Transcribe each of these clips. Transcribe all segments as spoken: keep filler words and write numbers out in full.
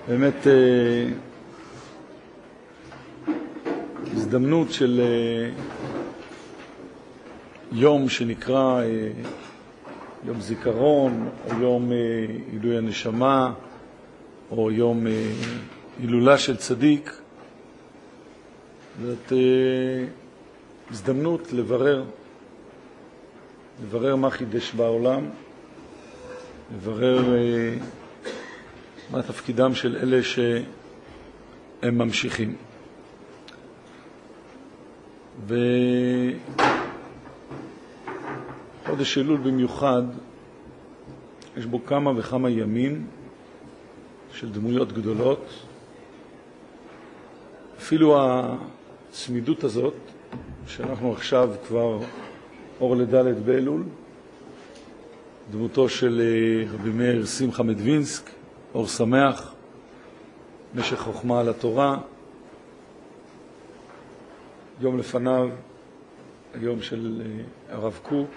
באמת הזדמנות של יום שנקרא יום זיכרון, או יום עילוי הנשמה, או יום הילולה של צדיק. זאת הזדמנות לברר, לברר מה חידש בעולם, לברר מה תפקידם של אלה שהם ממשיכים. וחודש אלול במיוחד, יש בו כמה וכמה ימים של דמויות גדולות. אפילו הצמידות הזאת, שאנחנו עכשיו כבר אור לדלת באלול, דמותו של רבי מאיר שמחה מדווינסק, אור שמח, משך חוכמה על התורה. יום לפניו, היום של הרב קוק.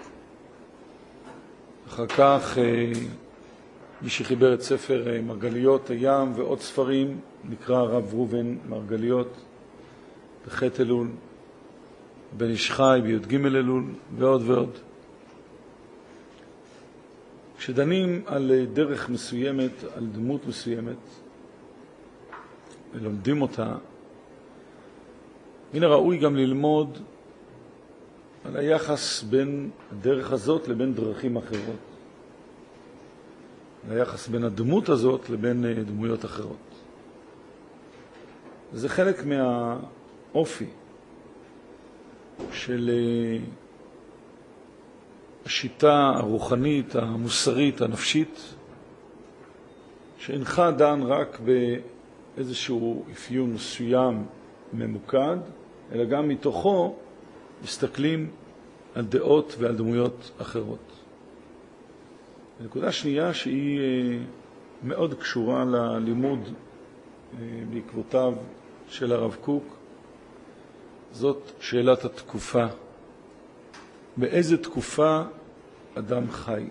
אחר כך, מי שחיבר את ספר מרגליות הים ועוד ספרים, נקרא הרב ראובן מרגליות, בחטא אלול, בן איש חי, בי"ג אלול, ועוד ועוד. כשדנים על דרך מסוימת, על דמות מסוימת, ולומדים אותה, מן הראוי גם ללמוד על היחס בין הדרך הזאת לבין דרכים אחרות. על היחס בין הדמות הזאת לבין דמויות אחרות. זה חלק מהאופי של השיטה הרוחנית, המוסרית, הנפשית, שאינך דן רק באיזשהו אפיון מסוים ממוקד, אלא גם מתוכו מסתכלים על דעות ועל דמויות אחרות. הנקודה שנייה שהיא מאוד קשורה ללימוד בעקבותיו של הרב קוק, זאת שאלת התקופה. באיזה תקופה אדם חי?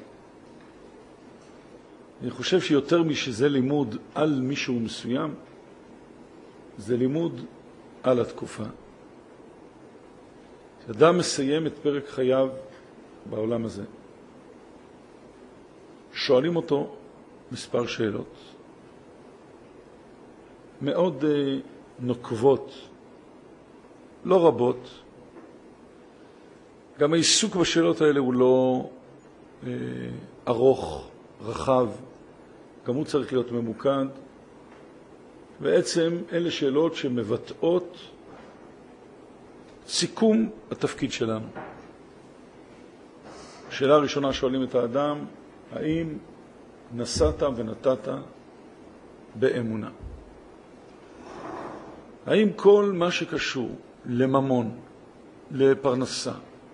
אני חושב שיותר משזה לימוד על מישהו מסוים, זה לימוד על התקופה. כשאדם מסיים את פרק חייו בעולם הזה, שואלים אותו מספר שאלות מאוד נוקבות, לא רבות. גם העיסוק בשאלות האלה הוא לא אה, ארוך, רחב, גם הוא צריך להיות ממוקד. בעצם אלה שאלות שמבטאות סיכום התפקיד שלנו. השאלה הראשונה שואלים את האדם, האם נסעת ונתת באמונה? האם כל מה שקשור לממון, לפרנסה,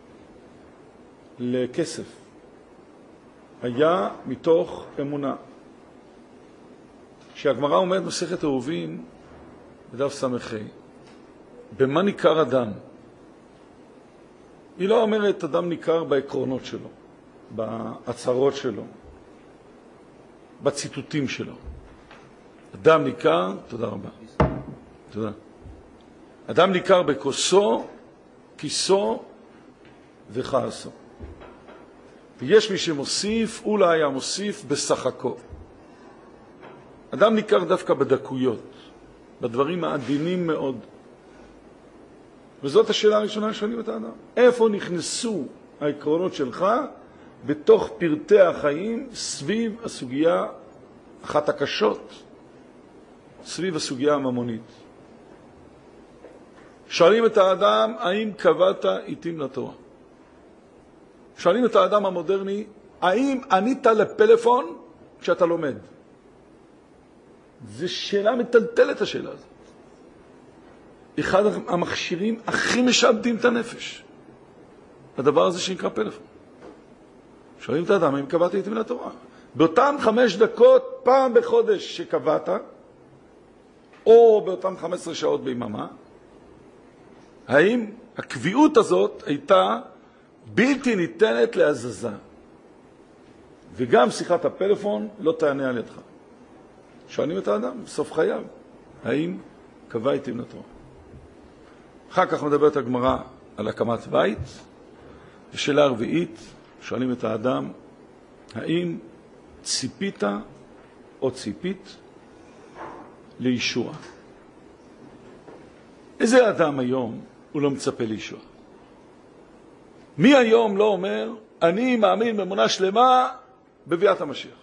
לכסף, היה מתוך אמונה? כשהגמרא אומרת מסכת עירובין בדף סמכי, במה ניכר אדם? היא לא אומרת אדם ניכר בעקרונות שלו, בהצהרות שלו, בציטוטים שלו. אדם ניכר, תודה רבה. תודה. אדם ניכר בכוסו, כיסו וכעסו. ויש מי שמוסיף, אולי היה מוסיף בשחקו. אדם ניכר דווקא בדקויות, בדברים העדינים מאוד. וזאת השאלה הראשונה שואלים את האדם. איפה נכנסו העקרונות שלך בתוך פרטי החיים סביב הסוגיה, אחת הקשות, סביב הסוגיה הממונית? שואלים את האדם, האם קבעת עיתים לתורה? שואלים את האדם המודרני, האם ענית לפלאפון כשאתה לומד? זו שאלה מטלטלת השאלה הזאת. אחד המכשירים הכי משעבדים את הנפש, הדבר הזה שנקרא פלאפון. שואלים את האדם, האם קבעת עיתים לתורה? באותן חמש דקות פעם בחודש שקבעת, או באותן חמש עשרה שעות ביממה, האם הקביעות הזאת הייתה בלתי ניתנת להזזה? וגם שיחת הפלאפון לא תענה על ידך. שואלים את האדם בסוף חייו, האם קבע את אמונתו? אחר כך מדברת הגמרא על הקמת בית. ושאלה הרביעית, שואלים את האדם, האם ציפית או ציפית לישוע? איזה אדם היום הוא לא מצפה לישוע? מי היום לא אומר, אני מאמין באמונה שלמה בביאת המשיח?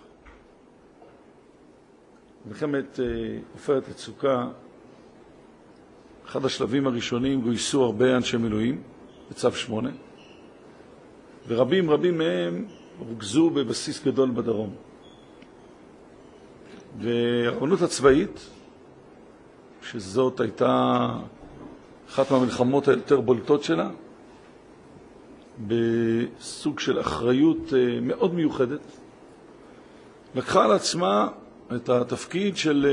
מלחמת עופרת יצוקה, אחד השלבים הראשונים, גויסו הרבה אנשי מילואים בצו שמונה, ורבים רבים מהם רוכזו בבסיס גדול בדרום. והרבנות הצבאית, שזאת הייתה אחת מהמלחמות היותר בולטות שלה, בסוג של אחריות מאוד מיוחדת, לקחה על עצמה את התפקיד של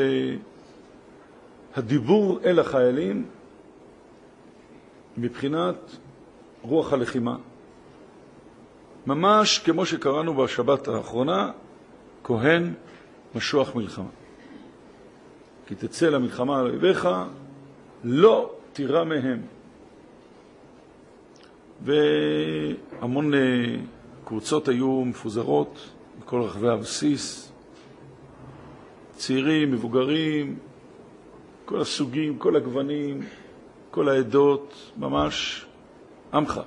הדיבור אל החיילים מבחינת רוח הלחימה. ממש כמו שקראנו בשבת האחרונה, כהן משוח מלחמה. כי תצא למלחמה על אויביך, לא תירא מהם. והמון קבוצות היו מפוזרות בכל רחבי הבסיס, צעירים, מבוגרים, כל הסוגים, כל הגוונים, כל העדות, ממש עמך.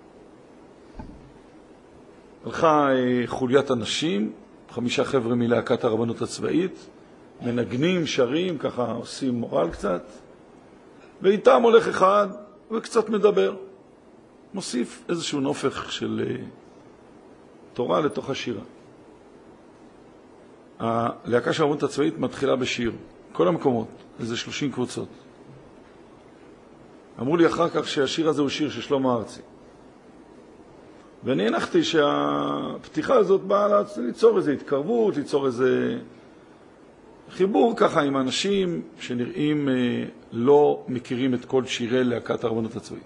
הלכה חוליית אנשים, חמישה חבר'ה מלהקת הרבנות הצבאית, מנגנים, שרים, ככה עושים מורל קצת, ואיתם הולך אחד וקצת מדבר. מוסיף איזשהו נופך של תורה לתוך השירה. הלהקה של הרבנות הצבאית מתחילה בשיר, כל המקומות, איזה שלושים קבוצות. אמרו לי אחר כך שהשיר הזה הוא שיר של שלמה ארצי. ואני הנחתי שהפתיחה הזאת באה ליצור איזו התקרבות, ליצור איזה חיבור ככה עם אנשים שנראים לא מכירים את כל שירי להקת הרבנות הצבאית.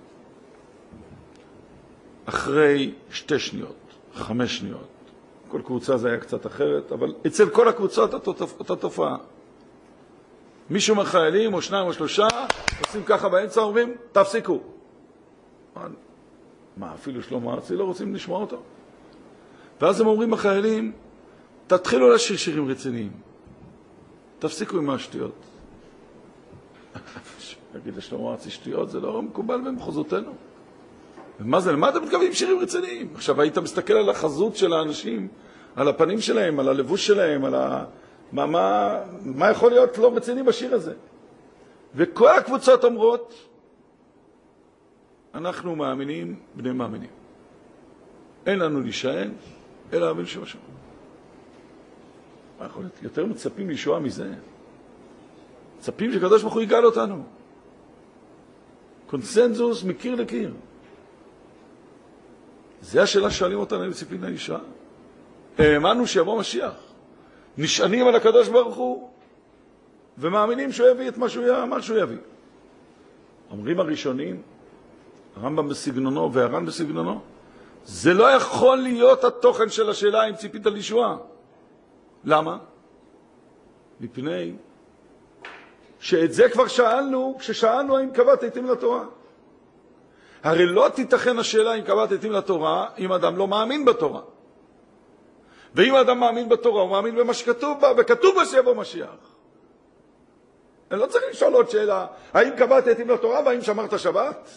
אחרי שתי שניות, חמש שניות, כל קבוצה זה היה קצת אחרת, אבל אצל כל הקבוצות אותה תופעה. מישהו מהחיילים, או שניים או שלושה, עושים ככה באמצע, אומרים, תפסיקו. מה, אפילו שלמה ארצי לא רוצים לשמוע אותו? ואז הם אומרים החיילים, תתחילו לשיר שירים רציניים. תפסיקו עם השטויות. נגיד לשלמה ארצי שטויות, זה לא מקובל במחוזותינו. ומה זה, למה אתם מתכוונים שירים רציניים? עכשיו היית מסתכל על החזות של האנשים, על הפנים שלהם, על הלבוש שלהם, על ה... מה, מה, מה יכול להיות לא רציני בשיר הזה? וכל הקבוצות אומרות, אנחנו מאמינים בני מאמינים. אין לנו להישען, אלא להאמין שבשם. מה יכול להיות? יותר מצפים לישועה מזה. מצפים שקדוש ברוך הוא יגאל אותנו. קונסנזוס מקיר לקיר. זה השאלה ששואלים אותנו אם ציפינו לישועה. האמנו שיבוא משיח. נשענים על הקדוש ברוך הוא, ומאמינים שהוא יביא את מה שהוא, מה שהוא יביא. אומרים הראשונים, הרמב"ם בסגנונו והר"ן בסגנונו, זה לא יכול להיות התוכן של השאלה אם ציפית לישועה. למה? מפני שאת זה כבר שאלנו, כששאלנו האם קבעת עתים לתורה. הרי לא תיתכן השאלה אם קבעת עתים לתורה, אם אדם לא מאמין בתורה. ואם האדם מאמין בתורה, הוא מאמין במה שכתוב בה, וכתוב בה שיבוא משיח. אני לא צריך לשאול עוד שאלה, האם קבעת עתים לתורה והאם שמרת שבת?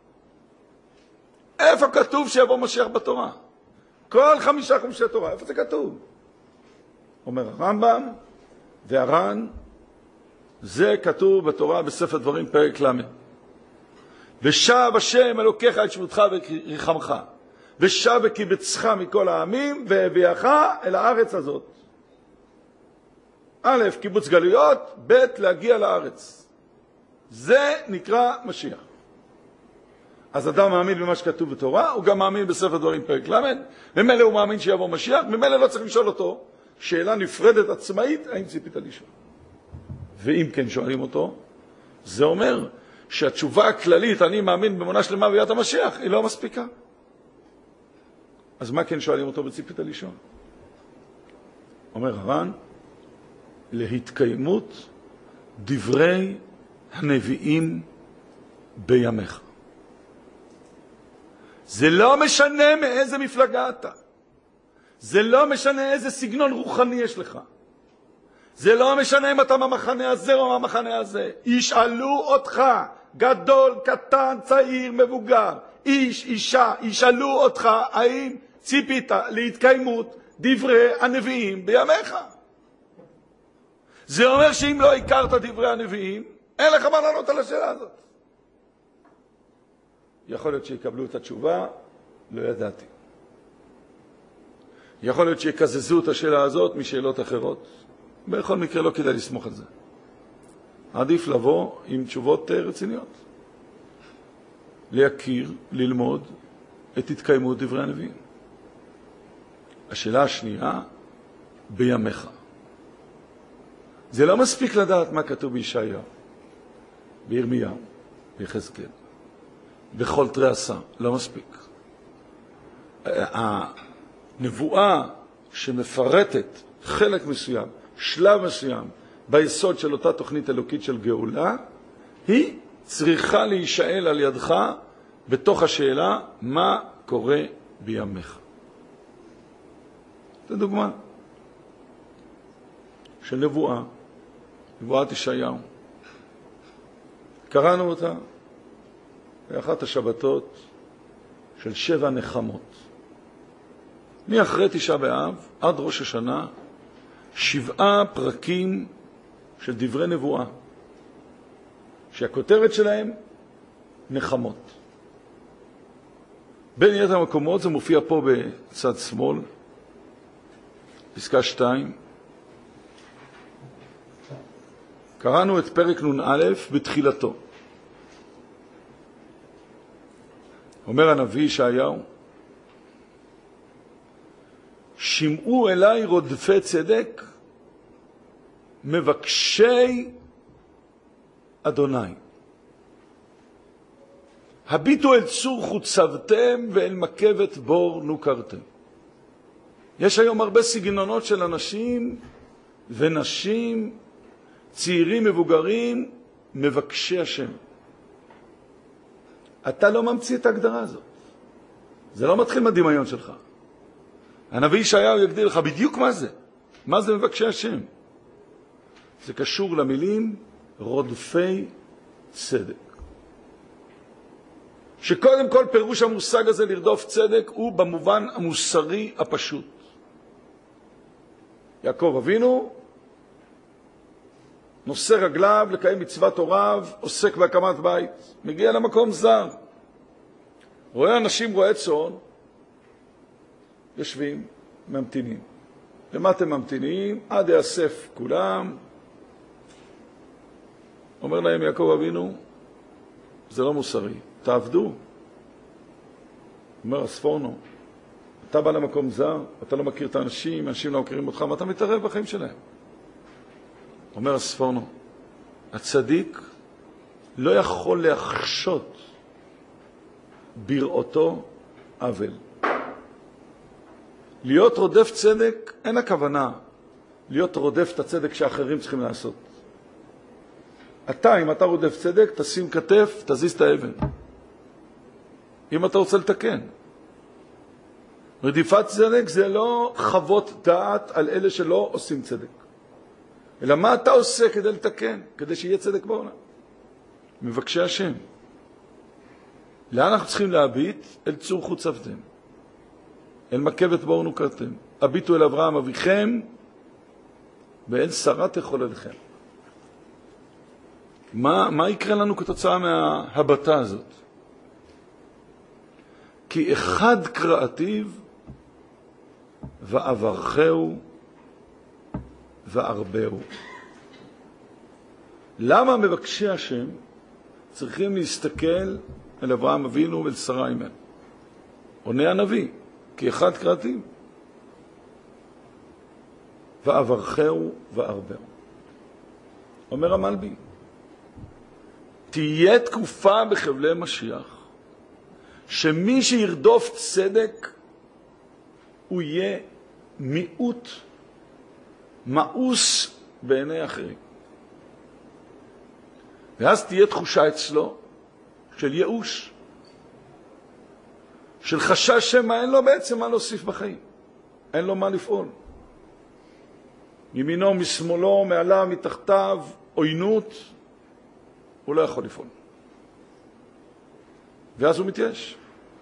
איפה כתוב שיבוא משיח בתורה? כל חמישה חומשי תורה, איפה זה כתוב? אומר הרמב"ם והר"ן, זה כתוב בתורה בספר דברים פרק ל'. ושב השם אלוקיך את שבותך וריחמך, ושב וקיבצך מכל העמים והביאך אל הארץ הזאת. א', קיבוץ גלויות, ב', להגיע לארץ. זה נקרא משיח. אז אדם מאמין במה שכתוב בתורה, הוא גם מאמין בספר דברים פרק ל', ממילא הוא מאמין שיבוא משיח, ממילא לא צריך לשאול אותו שאלה נפרדת עצמאית, האם ציפית לישועה? ואם כן שואלים אותו, זה אומר שהתשובה הכללית, אני מאמין באמונה שלמה בביאת המשיח, היא לא מספיקה. אז מה כן שואלים אותו בציפית לישועה? אומר הר"ן, להתקיימות דברי הנביאים בימיך. זה לא משנה מאיזה מפלגה אתה. זה לא משנה איזה סגנון רוחני יש לך. זה לא משנה אם אתה מהמחנה הזה או מהמחנה הזה. ישאלו אותך, גדול, קטן, צעיר, מבוגר, איש, אישה, ישאלו אותך האם ציפית להתקיימות דברי הנביאים בימיך. זה אומר שאם לא הכרת דברי הנביאים, אין לך מה לענות על השאלה הזאת. יכול להיות שיקבלו את התשובה, לא ידעתי. יכול להיות שיקזזו את השאלה הזאת משאלות אחרות. בכל מקרה לא כדאי לסמוך על זה. עדיף לבוא עם תשובות רציניות. להכיר, ללמוד את התקיימות דברי הנביאים. השאלה השנייה, בימיך. זה לא מספיק לדעת מה כתוב בישעיה, בירמיהו, ביחזקאל, בכל תרי עשר, לא מספיק. הנבואה שמפרטת חלק מסוים, שלב מסוים, ביסוד של אותה תוכנית אלוקית של גאולה, היא צריכה להישאל על ידך בתוך השאלה מה קורה בימיך. זו דוגמה של נבואה, נבואת ישעיהו. קראנו אותה באחת השבתות של שבע נחמות. מאחרי תשעה באב עד ראש השנה, שבעה פרקים של דברי נבואה, שהכותרת שלהם נחמות. בין יתר המקומות, זה מופיע פה בצד שמאל, פסקה שתיים. קראנו את פרק נון א' בתחילתו. אומר הנביא ישעיהו, שמעו אליי רודפי צדק, מבקשי אדוני. הביטו אל צור חוצבתם ואל מקבת בור נוקרתם. יש היום הרבה סגנונות של אנשים ונשים, צעירים מבוגרים, מבקשי השם. אתה לא ממציא את ההגדרה הזאת. זה לא מתחיל מהדמיון שלך. הנביא ישעיהו יגדיר לך בדיוק מה זה. מה זה מבקשי השם? זה קשור למילים רודפי צדק. שקודם כל פירוש המושג הזה לרדוף צדק הוא במובן המוסרי הפשוט. יעקב אבינו נושא רגליו לקיים מצוות הוריו, עוסק בהקמת בית, מגיע למקום זר. רואה אנשים רועי צאן, יושבים, ממתינים. למה אתם ממתינים? עד יאסף כולם. אומר להם יעקב אבינו, זה לא מוסרי, תעבדו. אומר הספורנו, אתה בא למקום זר, אתה לא מכיר את האנשים, אנשים לא מכירים אותך, מה אתה מתערב בחיים שלהם? אומר הספורנו, הצדיק לא יכול להחשות בראותו עוול. להיות רודף צדק אין הכוונה להיות רודף את הצדק שאחרים צריכים לעשות. אתה, אם אתה רודף צדק, תשים כתף, תזיז את האבן. אם אתה רוצה לתקן. רדיפת צדק זה לא חוות דעת על אלה שלא עושים צדק. אלא מה אתה עושה כדי לתקן, כדי שיהיה צדק בעולם? מבקשי השם. לאן אנחנו צריכים להביט? אל צור חוצבתם. אל מקבת בור נוקרתם. הביטו אל אברהם אביכם, ואל שרה תחוללכם. מה, מה יקרה לנו כתוצאה מההבטה הזאת? כי אחד קראתיו ועברכהו וערבהו. למה מבקשי השם צריכים להסתכל אל אברהם אבינו ואל שרה אימנו? עונה הנביא, כי אחד קראתיו ועברכהו וערבהו. אומר המלבי, תהיה תקופה בחבלי משיח שמי שירדוף צדק הוא יהיה מיעוט מאוס בעיני אחרים. ואז תהיה תחושה אצלו של ייאוש, של חשש שמה אין לו בעצם מה להוסיף בחיים, אין לו מה לפעול. ימינו, משמאלו, מעליו, מתחתיו, עוינות, הוא לא יכול לפעול. ואז הוא מתייאש.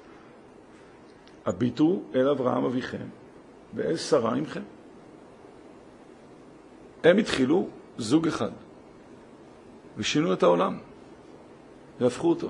הביטו אל אברהם אביכם ואל שרה עמכם. הם התחילו זוג אחד ושינו את העולם והפכו אותו.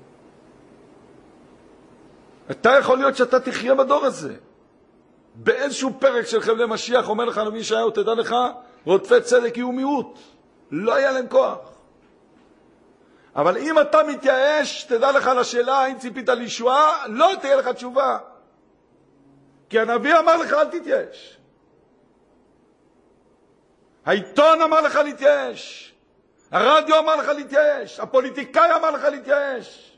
אתה יכול להיות שאתה תחיה בדור הזה. באיזשהו פרק של חבלי משיח אומר לך נביא ישעיהו, תדע לך, רודפי צדק יהיו מיעוט, לא היה להם כוח. אבל אם אתה מתייאש, תדע לך לשאלה האם ציפית לישועה, לא תהיה לך תשובה. כי הנביא אמר לך אל תתייאש. העיתון אמר לך להתייאש. הרדיו אמר לך להתייאש. הפוליטיקאי אמר לך להתייאש.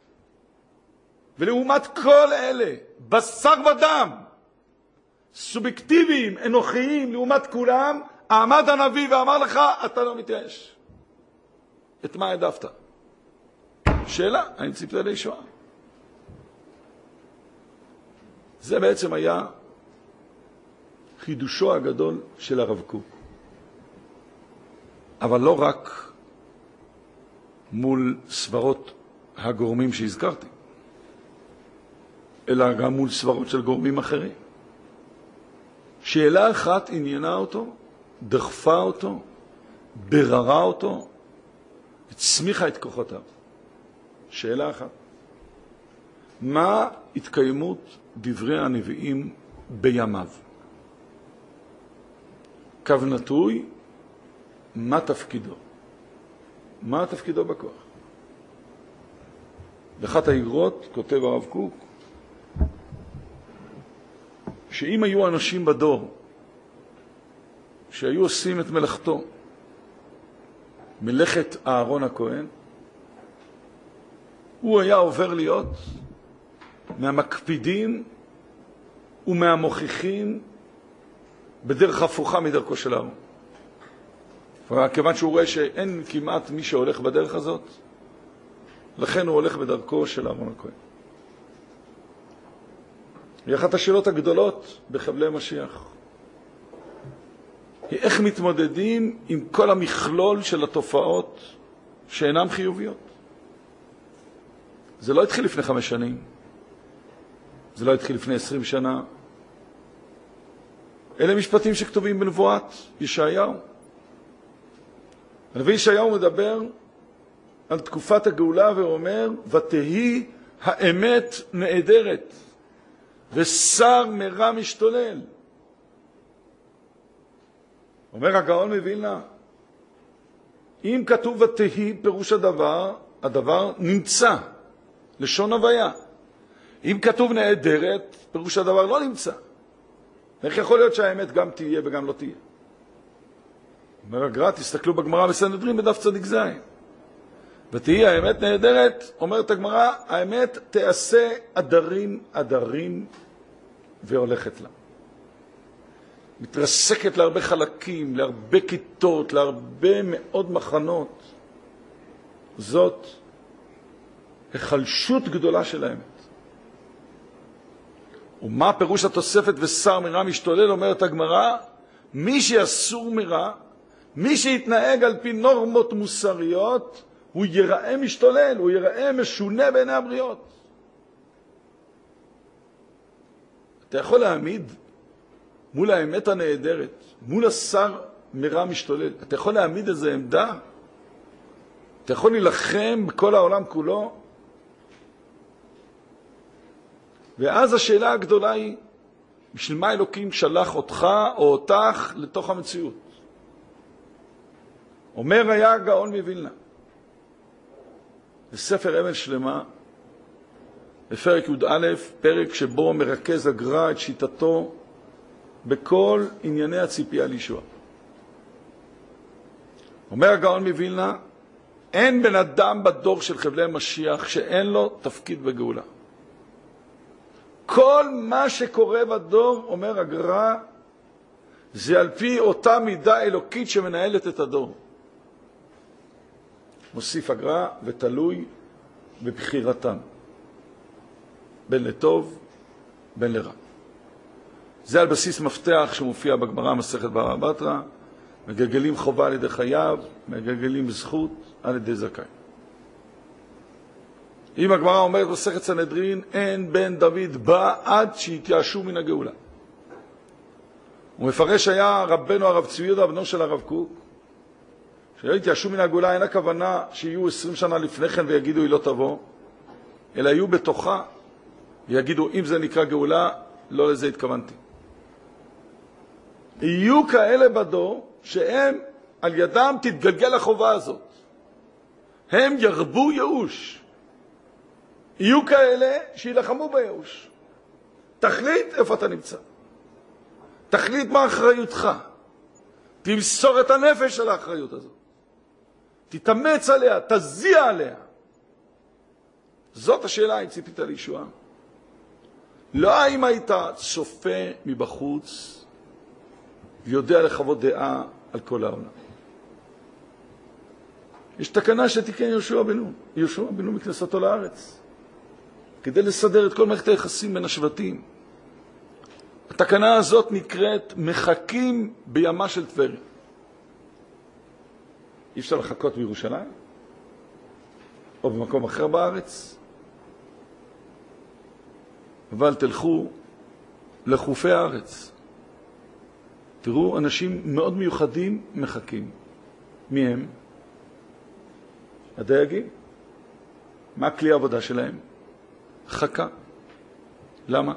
ולעומת כל אלה, בשר ודם, סובייקטיביים, אנוכיים, לעומת כולם, עמד הנביא ואמר לך, אתה לא מתייאש. את מה העדפת? שאלה, האם ציפית לישועה? זה בעצם היה חידושו הגדול של הרב קוק. אבל לא רק מול סברות הגורמים שהזכרתי, אלא גם מול סברות של גורמים אחרים. שאלה אחת עניינה אותו, דחפה אותו, בררה אותו, הצמיחה את כוחותיו. שאלה אחת. מה התקיימות דברי הנביאים בימיו? קו נטוי, מה תפקידו? מה תפקידו בכוח? באחת האגרות כותב הרב קוק, שאם היו אנשים בדור שהיו עושים את מלאכתו, מלאכת אהרון הכהן, הוא היה עובר להיות מהמקפידים ומהמוכיחים בדרך הפוכה מדרכו של אהרון. כיוון שהוא רואה שאין כמעט מי שהולך בדרך הזאת, לכן הוא הולך בדרכו של אהרון הכהן. היא אחת השאלות הגדולות בחבלי משיח. היא איך מתמודדים עם כל המכלול של התופעות שאינן חיוביות. זה לא התחיל לפני חמש שנים. זה לא התחיל לפני עשרים שנה. אלה משפטים שכתובים בנבואת ישעיהו. הנביא ישעיהו מדבר על תקופת הגאולה ואומר, ותהי האמת נעדרת ושר מרע משתולל. אומר הגאון מווילנה, אם כתוב ותהי, פירוש הדבר, הדבר נמצא, לשון הוויה. אם כתוב נעדרת, פירוש הדבר לא נמצא. איך יכול להיות שהאמת גם תהיה וגם לא תהיה? אומר הגר"א, תסתכלו בגמרא בסנהדרין בדף צדיק זין. ותהי האמת נעדרת, אומרת הגמרא, האמת תעשה עדרים עדרים והולכת לה. מתרסקת להרבה חלקים, להרבה כיתות, להרבה מאוד מחנות. זאת החלשות גדולה של האמת. ומה פירוש התוספת ושר מרע משתולל? אומרת הגמרא, מי שיסור מרע, מי שיתנהג על פי נורמות מוסריות, הוא ייראה משתולל, הוא ייראה משונה בעיני הבריות. אתה יכול להעמיד מול האמת הנהדרת, מול השר מרע משתולל, אתה יכול להעמיד איזו עמדה? אתה יכול להילחם בכל העולם כולו? ואז השאלה הגדולה היא, בשביל מה אלוקים שלח אותך או אותך לתוך המציאות? אומר היה הגאון מווילנה, בספר אבן שלמה, בפרק י"א, פרק שבו מרכז הגר"א את שיטתו בכל ענייני הציפייה לישועה. אומר הגאון מווילנה, אין בן אדם בדור של חבלי משיח שאין לו תפקיד בגאולה. כל מה שקורה בדור, אומר הגר"א, זה על פי אותה מידה אלוקית שמנהלת את הדור. מוסיף הגר"א ותלוי בבחירתם, בין לטוב, בין לרע. זה על בסיס מפתח שמופיע בגמרא מסכת בבא בתרא, מגלגלים חובה על ידי חייב, מגלגלים זכות על ידי זכאי. אם הגמרא אומרת מסכת סנהדרין, אין בן דוד בא עד שיתייאשו מן הגאולה. הוא מפרש היה רבנו הרב צבי יהודה, בנו של הרב קוק, שלא יתייאשו מן הגאולה, אין הכוונה שיהיו עשרים שנה לפני כן ויגידו היא לא תבוא, אלא יהיו בתוכה ויגידו אם זה נקרא גאולה, לא לזה התכוונתי. יהיו כאלה בדור שהם על ידם תתגלגל החובה הזאת. הם ירבו ייאוש. יהיו כאלה שילחמו בייאוש. תחליט איפה אתה נמצא. תחליט מה אחריותך. תמסור את הנפש על האחריות הזאת. תתאמץ עליה, תזיע עליה. זאת השאלה אם ציפית לישועה. לא האם היית צופה מבחוץ ויודע לחוות דעה על כל העולם. יש תקנה שתיקן יהושע בן נון, יהושע בן נון מכנסתו לארץ, כדי לסדר את כל מערכת היחסים בין השבטים. התקנה הזאת נקראת מחכים בימה של טבריה. אי אפשר לחכות בירושלים או במקום אחר בארץ, אבל תלכו לחופי הארץ. תראו, אנשים מאוד מיוחדים מחכים. מי הם? הדייגים. מה כלי העבודה שלהם? חכה. למה?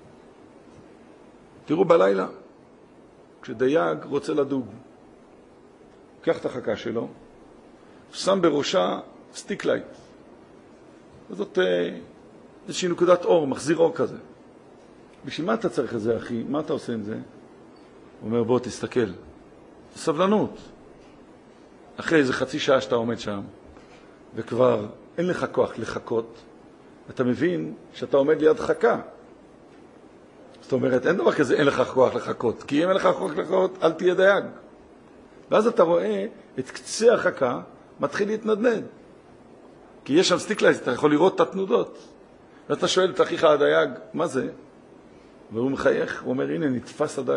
תראו בלילה, כשדייג רוצה לדוג, קח את החכה שלו, שם בראשה סטיק לייט. זאת איזושהי נקודת אור, מחזיר אור כזה. בשביל מה אתה צריך את זה, אחי? מה אתה עושה עם זה? הוא אומר, בוא תסתכל. סבלנות. אחרי איזה חצי שעה שאתה עומד שם, וכבר אין לך כוח לחכות, אתה מבין שאתה עומד ליד חכה. זאת אומרת, אין דבר כזה, אין לך כוח לחכות. כי אם אין לך כוח לחכות, אל תהיה דייג. ואז אתה רואה את קצה החכה מתחיל להתנדנד. כי יש שם סטיקלייט, אתה יכול לראות את התנודות. ואתה שואל את אחיך הדייג, מה זה? והוא מחייך, הוא אומר, הנה, נתפס הדג.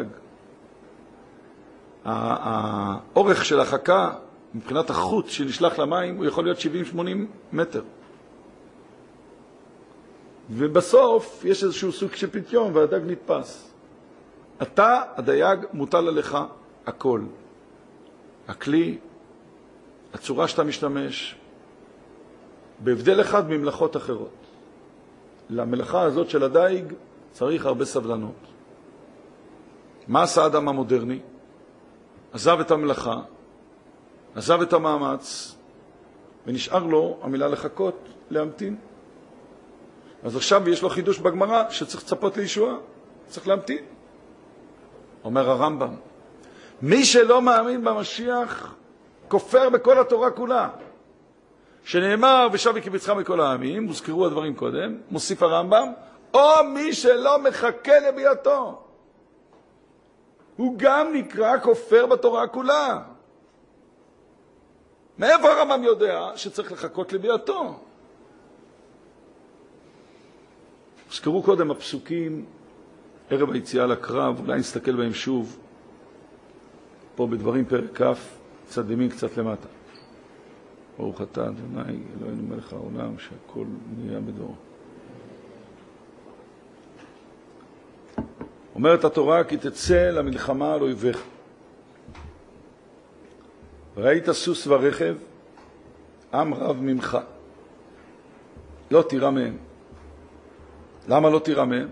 האורך של החכה, מבחינת החוט שנשלח למים, הוא יכול להיות שבעים שמונים מטר. ובסוף יש איזשהו סוג של פתיון והדג נתפס. אתה, הדייג, מוטל עליך הכל. הכלי, הצורה שאתה משתמש, בהבדל אחד ממלאכות אחרות. למלאכה הזאת של הדייג צריך הרבה סבלנות. מה עשה האדם המודרני? עזב את המלאכה, עזב את המאמץ, ונשאר לו המילה לחכות, להמתין. אז עכשיו יש לו חידוש בגמרא שצריך לצפות לישועה, צריך להמתין. אומר הרמב"ם, מי שלא מאמין במשיח כופר בכל התורה כולה. שנאמר ושב וקבצך מכל העמים, מוזכרו הדברים קודם, מוסיף הרמב"ם, או מי שלא מחכה לביאתו. הוא גם נקרא כופר בתורה כולה. מאיפה הרמב"ם יודע שצריך לחכות לביאתו? הזכרו קודם הפסוקים, ערב היציאה לקרב, אולי נסתכל בהם שוב, פה בדברים פרק כ', קצת ימין, קצת למטה. ברוך אתה אדוני אלוהינו מלך העולם שהכל נהיה בדורו. אומרת התורה, כי תצא למלחמה על אויביך. ראית סוס ורכב, עם רב ממך. לא תירא מהם. למה לא תירא מהם?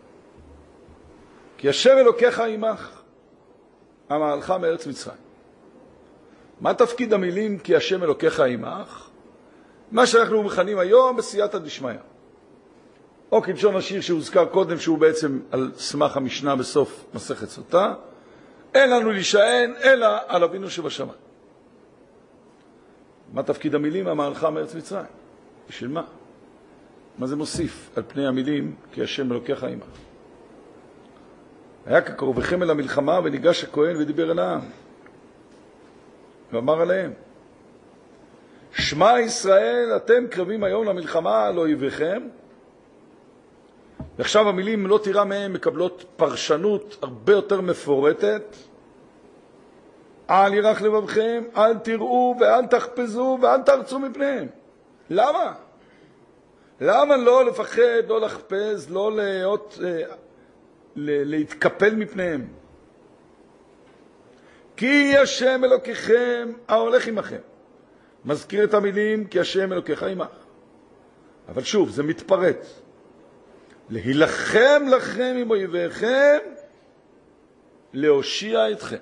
כי השם אלוקיך עמך, המהלך מארץ מצרים. מה תפקיד המילים כי השם אלוקיך עמך? מה שאנחנו מכנים היום בסייעתא דשמיא. או כלשון השיר שהוזכר קודם, שהוא בעצם על סמך המשנה בסוף מסכת סוטה, אין לנו להישען אלא על אבינו שבשמיים. מה תפקיד המילים? המהלך מארץ מצרים. בשביל מה? מה זה מוסיף על פני המילים כי השם אלוקיך עמך? היה כקרובכם אל המלחמה, וניגש הכהן ודיבר אל העם. ואמר עליהם, שמע ישראל, אתם קרבים היום למלחמה על אויביכם. ועכשיו המילים לא תירא מהם מקבלות פרשנות הרבה יותר מפורטת. אל ירח לבבכם, אל תראו ואל תחפזו ואל תרצו מפניהם. למה? למה לא לפחד, לא לחפז, לא להיות, להתקפל מפניהם? כי השם אלוקיכם ההולך עמכם. מזכיר את המילים, כי השם אלוקיך עמך. אבל שוב, זה מתפרט. להילחם לכם עם אויביכם, להושיע אתכם.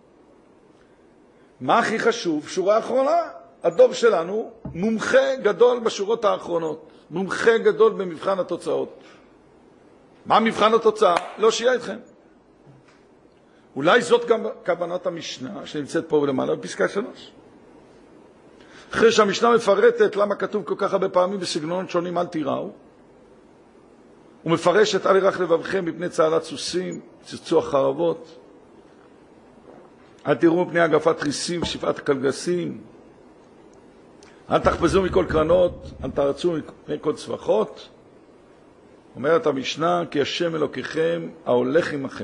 מה הכי חשוב? שורה האחרונה. הדור שלנו מומחה גדול בשורות האחרונות. מומחה גדול במבחן התוצאות. מה מבחן התוצאה? להושיע אתכם. אולי זאת גם כוונת המשנה שנמצאת פה למעלה בפסקה שלוש. אחרי שהמשנה מפרטת למה כתוב כל כך הרבה פעמים בסגנונות שונים אל תיראו, הוא מפרש את אל ירח לבבכם מפני צהלת סוסים, צצוח חרבות, אל תראו מפני הגפת תריסים ושפעת הקלגסים, אל תחפזו מכל קרנות, אל תרצו מכל צווחות. אומרת המשנה, כי השם אלוקיכם ההולך עמכם.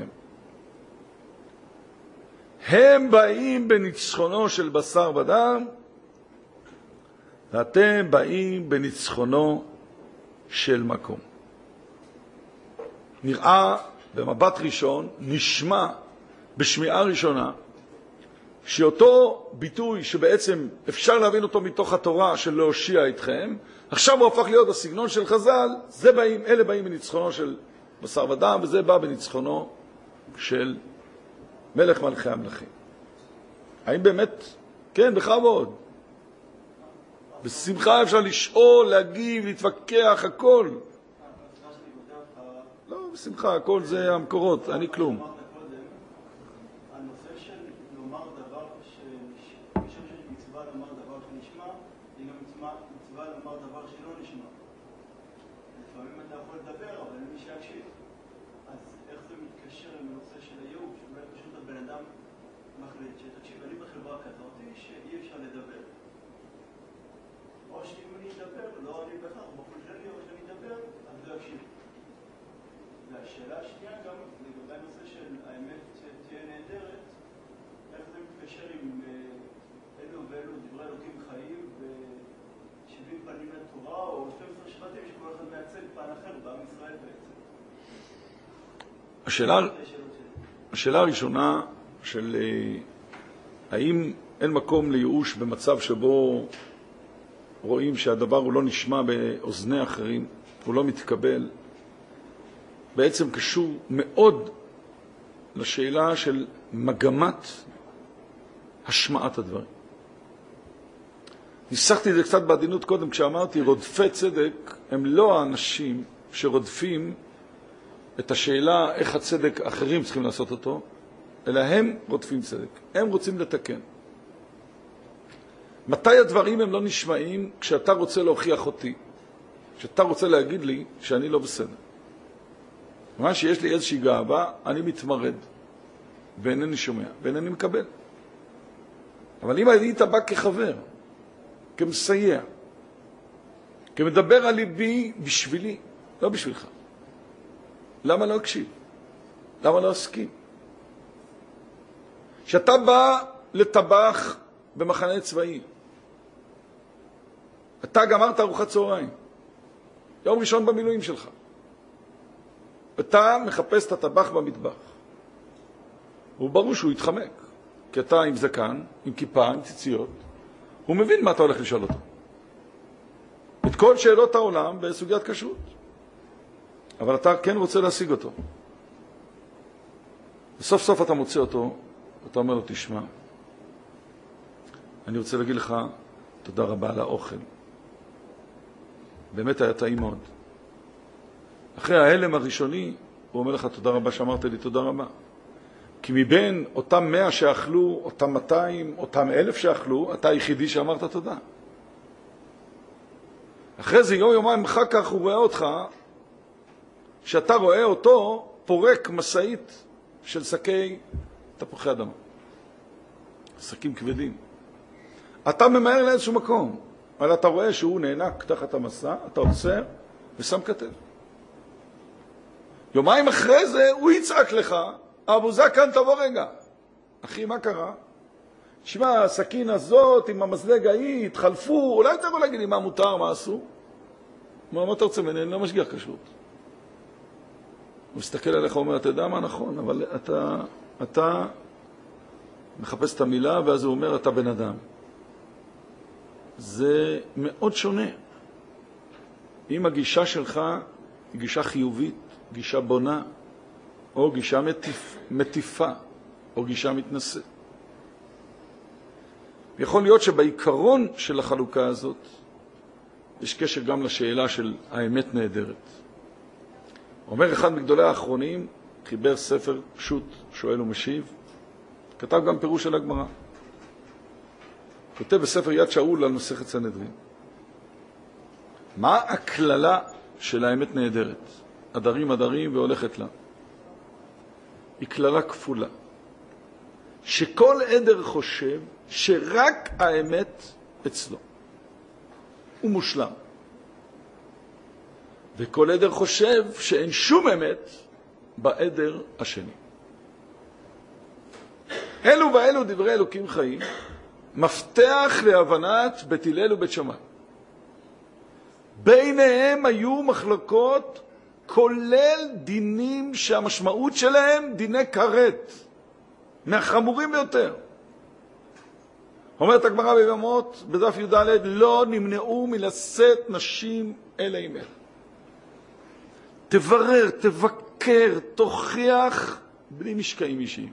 הם באים בניצחונו של בשר ודם, ואתם באים בניצחונו של מקום. נראה במבט ראשון, נשמע בשמיעה ראשונה, שאותו ביטוי שבעצם אפשר להבין אותו מתוך התורה של להושיע אתכם, עכשיו הוא הפך להיות הסגנון של חז"ל, זה באים, אלה באים בניצחונו של בשר ודם, וזה בא בניצחונו של מלך מלכי המלכים. האם באמת? כן, בכבוד. בשמחה אפשר לשאול, להגיב, להתווכח, הכל. לא, בשמחה, הכל זה המקורות, אני כלום. הנושא של לומר דבר כשם שיש מצווה לומר דבר שנשמע, היא גם מצווה לומר דבר שלא נשמע. לפעמים אתה יכול לדבר, אבל אין מי שיקשיב. אז איך זה מתקשר עם הנושא של הייאוש? אולי פשוט הבן אדם מחליט שתקשיב, אני בחברה כזאת שאי אפשר לדבר. או שאם אני אדבר, לא אני בכך, באופן שלי, או שאני אדבר, אז לא יקשיב. והשאלה השנייה גם, לגבי הנושא של האמת שתהיה נהדרת, איך זה מתקשר עם אלו ואלו דברי אלוקים חיים ו-שבעים פנים לתורה, או שנים עשר שבטים שכל אחד מייצג פן אחר בעם ישראל בעצם. השאלה, השאלה הראשונה של האם אין מקום לייאוש במצב שבו רואים שהדבר הוא לא נשמע באוזני אחרים, הוא לא מתקבל, בעצם קשור מאוד לשאלה של מגמת השמעת הדברים. ניסחתי את זה קצת בעדינות קודם כשאמרתי, רודפי צדק הם לא האנשים שרודפים את השאלה איך הצדק אחרים צריכים לעשות אותו, אלא הם רודפים צדק, הם רוצים לתקן. מתי הדברים הם לא נשמעים? כשאתה רוצה להוכיח אותי, כשאתה רוצה להגיד לי שאני לא בסדר. מה שיש לי איזושהי גאווה, אני מתמרד, ואינני שומע, ואינני מקבל. אבל אם היית בא כחבר, כמסייע, כמדבר על ליבי בשבילי, לא בשבילך, למה לא הקשיב? למה לא הסכים? כשאתה בא לטבח במחנה צבאי, אתה גמרת ארוחת צהריים, יום ראשון במילואים שלך, אתה מחפש את הטבח במטבח. הוא ברור שהוא יתחמק, כי אתה עם זקן, עם כיפה, עם ציציות, הוא מבין מה אתה הולך לשאול אותו. את כל שאלות העולם בסוגיית כשרות. אבל אתה כן רוצה להשיג אותו. וסוף סוף אתה מוצא אותו, ואתה אומר לו, תשמע, אני רוצה להגיד לך תודה רבה על האוכל. באמת היה טעים מאוד. אחרי ההלם הראשוני, הוא אומר לך תודה רבה שאמרת לי תודה רבה. כי מבין אותם מאה שאכלו, אותם מאתיים, אותם אלף שאכלו, אתה היחידי שאמרת תודה. אחרי זה יום יומיים אחר כך הוא רואה אותך, שאתה רואה אותו פורק מסעית של שקי תפוחי אדמה. שקים כבדים. אתה ממהר לאיזשהו מקום, אבל אתה רואה שהוא נענק תחת המסע, אתה עוצר ושם כתב. יומיים אחרי זה הוא יצעק לך, אבו זקן תבוא רגע. אחי, מה קרה? תשמע, הסכין הזאת עם המזלג ההיא התחלפו, אולי אתה יכול להגיד לי מה מותר, מה אסור? מה, מה אתה רוצה ממני? אני לא משגיח כשרות. הוא מסתכל עליך ואומר, אתה יודע מה נכון, אבל אתה, אתה מחפש את המילה, ואז הוא אומר, אתה בן אדם. זה מאוד שונה. אם הגישה שלך היא גישה חיובית, גישה בונה, או גישה מטיף, מטיפה, או גישה מתנשאת. יכול להיות שבעיקרון של החלוקה הזאת יש קשר גם לשאלה של האמת נהדרת. אומר אחד מגדולי האחרונים, חיבר ספר פשוט, שואל ומשיב, כתב גם פירוש של הגמרא. כותב בספר יד שאול על מסכת סנהדרין. מה הכללה של האמת נהדרת? אדרים אדרים והולכת לה. היא כללה כפולה. שכל עדר חושב שרק האמת אצלו. הוא מושלם. וכל עדר חושב שאין שום אמת בעדר השני. אלו ואלו דברי אלוקים חיים, מפתח להבנת בית הלל ובית שמאי. ביניהם היו מחלוקות כולל דינים שהמשמעות שלהם דיני כרת, מהחמורים ביותר. אומרת הגמרא ביבמות בדף י"ד, לא נמנעו מלשאת נשים אלה עם אלה. תברר, תבקר, תוכיח בלי משקעים אישיים.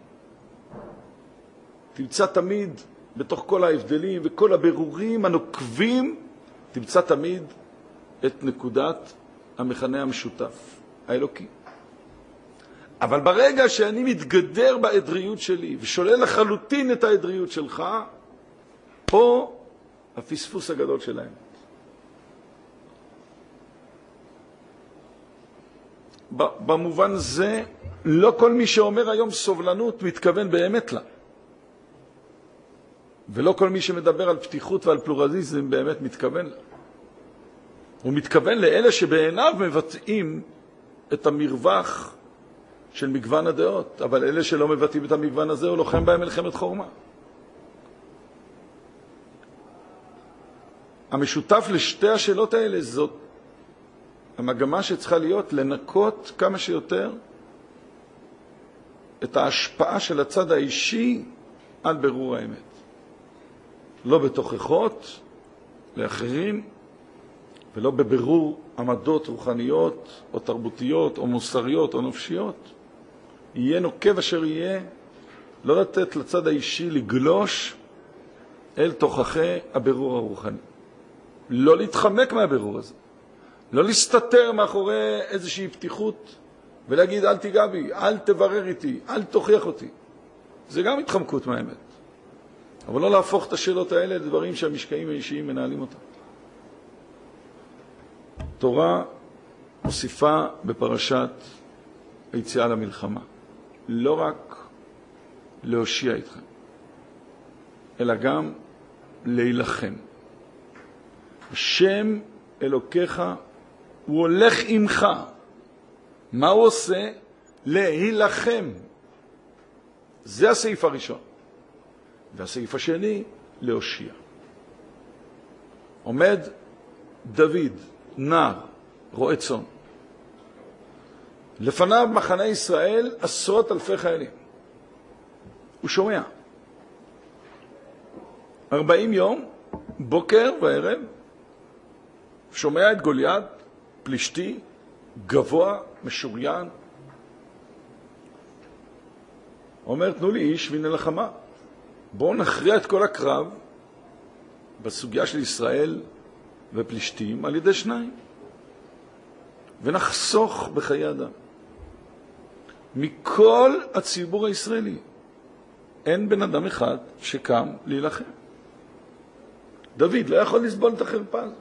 תמצא תמיד בתוך כל ההבדלים וכל הבירורים הנוקבים, תמצא תמיד את נקודת המכנה המשותף, האלוקי. אבל ברגע שאני מתגדר בעדריות שלי ושולל לחלוטין את העדריות שלך, פה הפספוס הגדול שלהם. במובן זה, לא כל מי שאומר היום סובלנות מתכוון באמת לה. ולא כל מי שמדבר על פתיחות ועל פלורליזם באמת מתכוון לה. הוא מתכוון לאלה שבעיניו מבטאים את המרווח של מגוון הדעות, אבל אלה שלא מבטאים את המגוון הזה, הוא לוחם בהם מלחמת חורמה. המשותף לשתי השאלות האלה זאת המגמה שצריכה להיות לנקות כמה שיותר את ההשפעה של הצד האישי על ברור האמת. לא בתוכחות לאחרים, ולא בבירור עמדות רוחניות או תרבותיות או מוסריות או נפשיות. יהיה נוקב אשר יהיה, לא לתת לצד האישי לגלוש אל תוכחי הבירור הרוחני. לא להתחמק מהבירור הזה. לא להסתתר מאחורי איזושהי פתיחות ולהגיד אל תיגע בי, אל תברר איתי, אל תוכיח אותי. זה גם התחמקות מהאמת. אבל לא להפוך את השאלות האלה לדברים שהמשקעים האישיים מנהלים אותם. תורה מוסיפה בפרשת היציאה למלחמה. לא רק להושיע אתכם, אלא גם להילחם. השם אלוקיך הוא הולך עמך. מה הוא עושה? להילחם. זה הסעיף הראשון. והסעיף השני, להושיע. עומד דוד, נער, רועה צאן. לפניו מחנה ישראל עשרות אלפי חיילים. הוא שומע. ארבעים יום, בוקר וערב, שומע את גוליית, פלישתי, גבוה, משוריין. אומר, תנו לי איש ונלחמה. בואו נכריע את כל הקרב בסוגיה של ישראל ופלישתים על ידי שניים. ונחסוך בחיי אדם. מכל הציבור הישראלי אין בן אדם אחד שקם להילחם. דוד לא יכול לסבול את החרפה הזאת.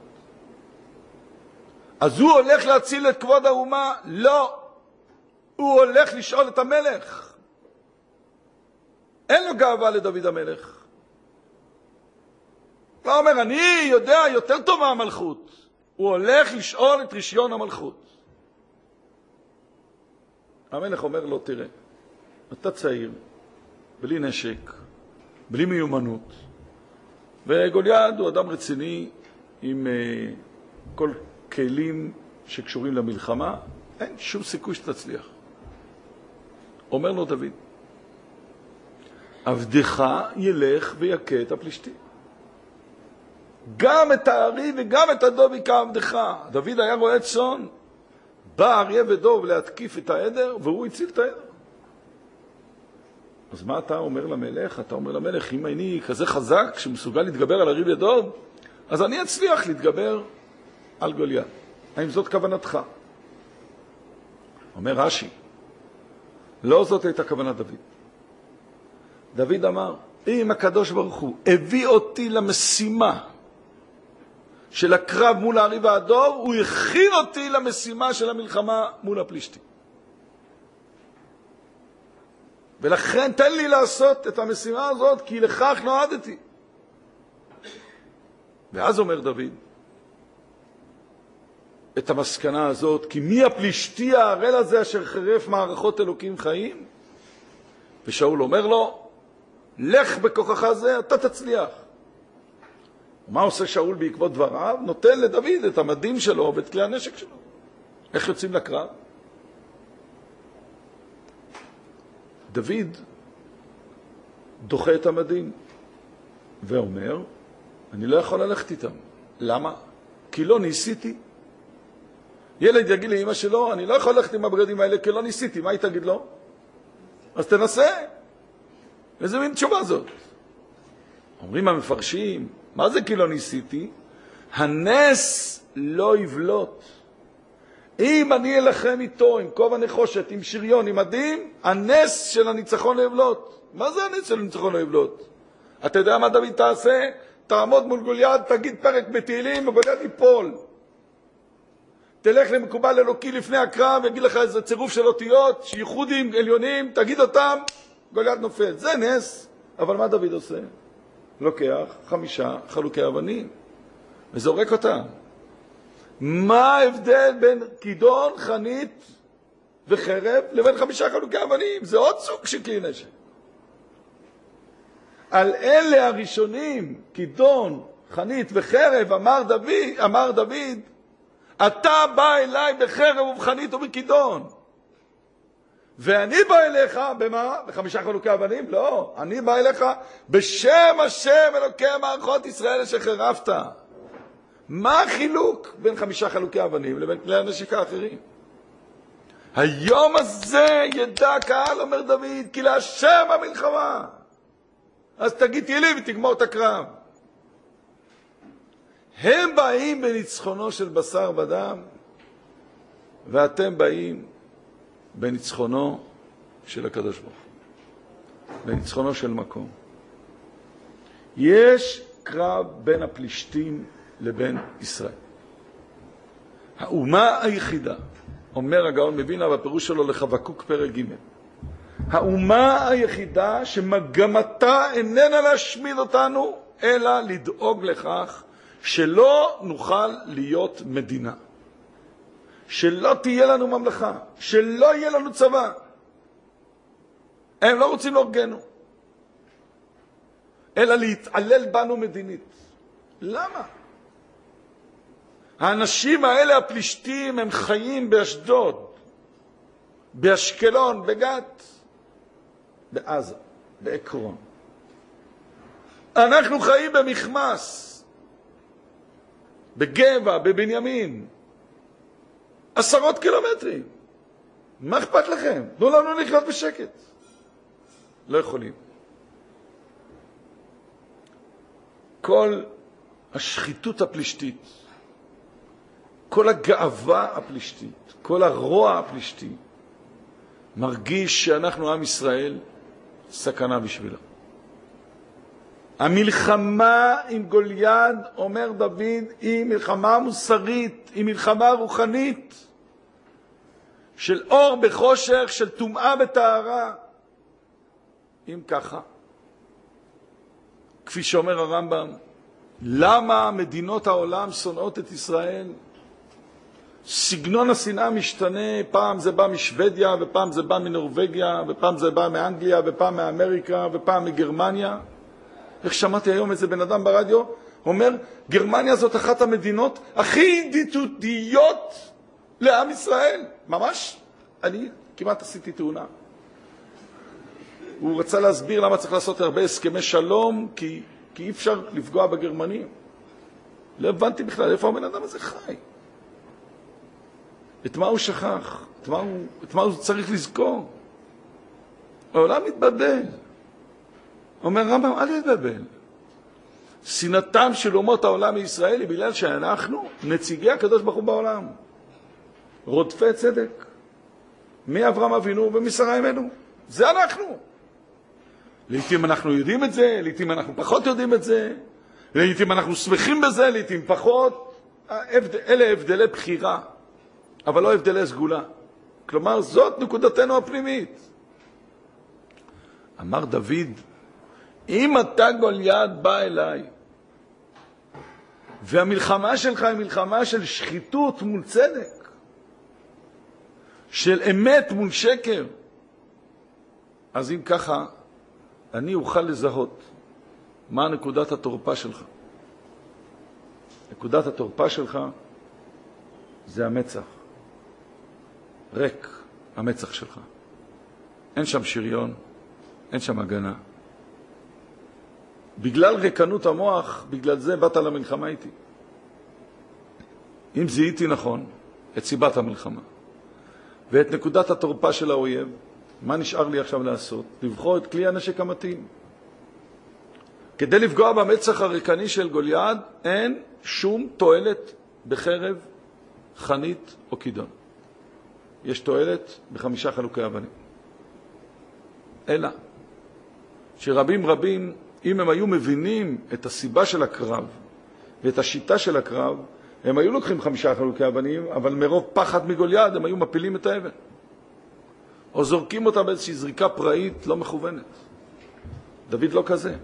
אז הוא הולך להציל את כבוד האומה? לא. הוא הולך לשאול את המלך. אין לו גאווה לדוד המלך. הוא אומר, אני יודע יותר טוב מהמלכות. הוא הולך לשאול את רישיון המלכות. המלך אומר לו, תראה, אתה צעיר, בלי נשק, בלי מיומנות, וגוליית הוא אדם רציני עם uh, כל כלים שקשורים למלחמה, אין שום סיכוי שתצליח. אומר לו דוד, עבדך ילך ויקה את הפלישתים. גם את הארי וגם את הדוב יקה עבדך. דוד היה רועה צאן, בא אריה ודוב להתקיף את העדר, והוא הציל את העדר. אז מה אתה אומר למלך? אתה אומר למלך, אם אני כזה חזק שמסוגל להתגבר על ארי ודוב, אז אני אצליח להתגבר על גוליית. האם זאת כוונתך? אומר רש"י, לא זאת הייתה כוונת דוד. דוד אמר, אם הקדוש ברוך הוא הביא אותי למשימה של הקרב מול הארי והדוב, הוא הכין אותי למשימה של המלחמה מול הפלישתים. ולכן תן לי לעשות את המשימה הזאת, כי לכך נועדתי. ואז אומר דוד, את המסקנה הזאת, כי מי הפלישתי הערל הזה אשר חרף מערכות אלוקים חיים? ושאול אומר לו, לך בכוחך זה, אתה תצליח. ומה עושה שאול בעקבות דבריו? נותן לדוד את המדים שלו ואת כלי הנשק שלו. איך יוצאים לקרב? דוד דוחה את המדים ואומר, אני לא יכול ללכת איתם. למה? כי לא ניסיתי. ילד יגיד לאמא שלו, אני לא יכול ללכת עם הבגדים האלה כי לא ניסיתי. מה היא תגיד לו? אז תנסה. איזה מין תשובה זאת? אומרים המפרשים, מה זה כי לא ניסיתי? הנס לא יבלוט. אם אני אלחם איתו, עם כובע נחושת, עם שריון, עם מדים, הנס של הניצחון לא יבלוט. מה זה הנס של הניצחון לא יבלוט? אתה יודע מה דוד תעשה? תעמוד מול גוליית, תגיד פרק בתהילים, וגוליית ייפול. תלך למקובל אלוקי לפני הקרב, ויגיד לך איזה צירוף של אותיות, שייחודים עליונים, תגיד אותם, גוליית נופל. זה נס. אבל מה דוד עושה? לוקח חמישה חלוקי אבנים וזורק אותם. מה ההבדל בין כידון, חנית וחרב לבין חמישה חלוקי אבנים? זה עוד סוג של כלי נשק. על אלה הראשונים, כידון, חנית וחרב, אמר דוד, אמר דוד, אתה בא אליי בחרב ובחנית ובכידון. ואני בא אליך, במה? בחמישה חלוקי אבנים? לא. אני בא אליך בשם השם אלוקי מערכות ישראל אשר חרבת. מה החילוק בין חמישה חלוקי אבנים לבין כלי הנשק האחרים? היום הזה ידע קהל, אומר דוד, כי להשם המלחמה. אז תגיד תהילי ותגמור את הקרב. הם באים בניצחונו של בשר ודם, ואתם באים בניצחונו של הקדוש ברוך הוא, בניצחונו של מקום. יש קרב בין הפלישתים לבין ישראל. האומה היחידה, אומר הגאון מבינה בפירוש שלו לחבקוק פרק ג', האומה היחידה שמגמתה איננה להשמיד אותנו, אלא לדאוג לכך שלא נוכל להיות מדינה. שלא תהיה לנו ממלכה, שלא יהיה לנו צבא. הם לא רוצים להורגנו, אלא להתעלל בנו מדינית. למה? האנשים האלה, הפלישתים, הם חיים באשדוד, באשקלון, בגת, בעזה, בעקרון. אנחנו חיים במחמס, בגבע, בבנימין, עשרות קילומטרים. מה אכפת לכם? תנו לנו לחיות בשקט. לא יכולים. כל השחיתות הפלישתית, כל הגאווה הפלישתית, כל הרוע הפלישתי, מרגיש שאנחנו עם ישראל סכנה בשבילה. המלחמה עם גוליית, אומר דוד, היא מלחמה מוסרית, היא מלחמה רוחנית, של אור בחושך, של טומאה בטהרה. אם ככה, כפי שאומר הרמב"ם, למה מדינות העולם שונאות את ישראל? סגנון השנאה משתנה, פעם זה בא משוודיה, ופעם זה בא מנורווגיה, ופעם זה בא מאנגליה, ופעם מאמריקה, ופעם מגרמניה. איך שמעתי היום איזה בן אדם ברדיו, אומר, גרמניה זאת אחת המדינות הכי ידידותיות לעם ישראל. ממש, אני כמעט עשיתי תאונה. הוא רצה להסביר למה צריך לעשות הרבה הסכמי שלום, כי, כי אי אפשר לפגוע בגרמנים. לא הבנתי בכלל איפה הבן אדם הזה חי. את מה הוא שכח? את מה הוא, את מה הוא צריך לזכור? העולם מתבלבל. אומר רמב"ם, אל תתבלבל. שנאתם של אומות העולם מישראל היא בגלל שאנחנו נציגי הקדוש ברוך הוא בעולם. רודפי צדק. מאברהם אבינו ומשרה אמנו. זה אנחנו. לעתים אנחנו יודעים את זה, לעתים אנחנו פחות יודעים את זה, לעתים אנחנו שמחים בזה, לעתים פחות. אלה הבדלי בחירה, אבל לא הבדלי סגולה. כלומר, זאת נקודתנו הפנימית. אמר דוד, אם אתה גוליית בא אליי, והמלחמה שלך היא מלחמה של שחיתות מול צדק, של אמת מול שקר, אז אם ככה, אני אוכל לזהות מה נקודת התורפה שלך. נקודת התורפה שלך זה המצח. ריק המצח שלך. אין שם שריון, אין שם הגנה. בגלל ריקנות המוח, בגלל זה באת למלחמה איתי. אם זיהיתי נכון את סיבת המלחמה ואת נקודת התורפה של האויב, מה נשאר לי עכשיו לעשות? לבחור את כלי הנשק המתאים. כדי לפגוע במצח הריקני של גוליית, אין שום תועלת בחרב, חנית או כידון. יש תועלת בחמישה חלוקי אבנים. אלא שרבים רבים, אם הם היו מבינים את הסיבה של הקרב ואת השיטה של הקרב, הם היו לוקחים חמישה חלוקי אבנים, אבל מרוב פחד מגוליית הם היו מפילים את האבן. או זורקים אותה באיזושהי זריקה פראית לא מכוונת. דוד לא כזה.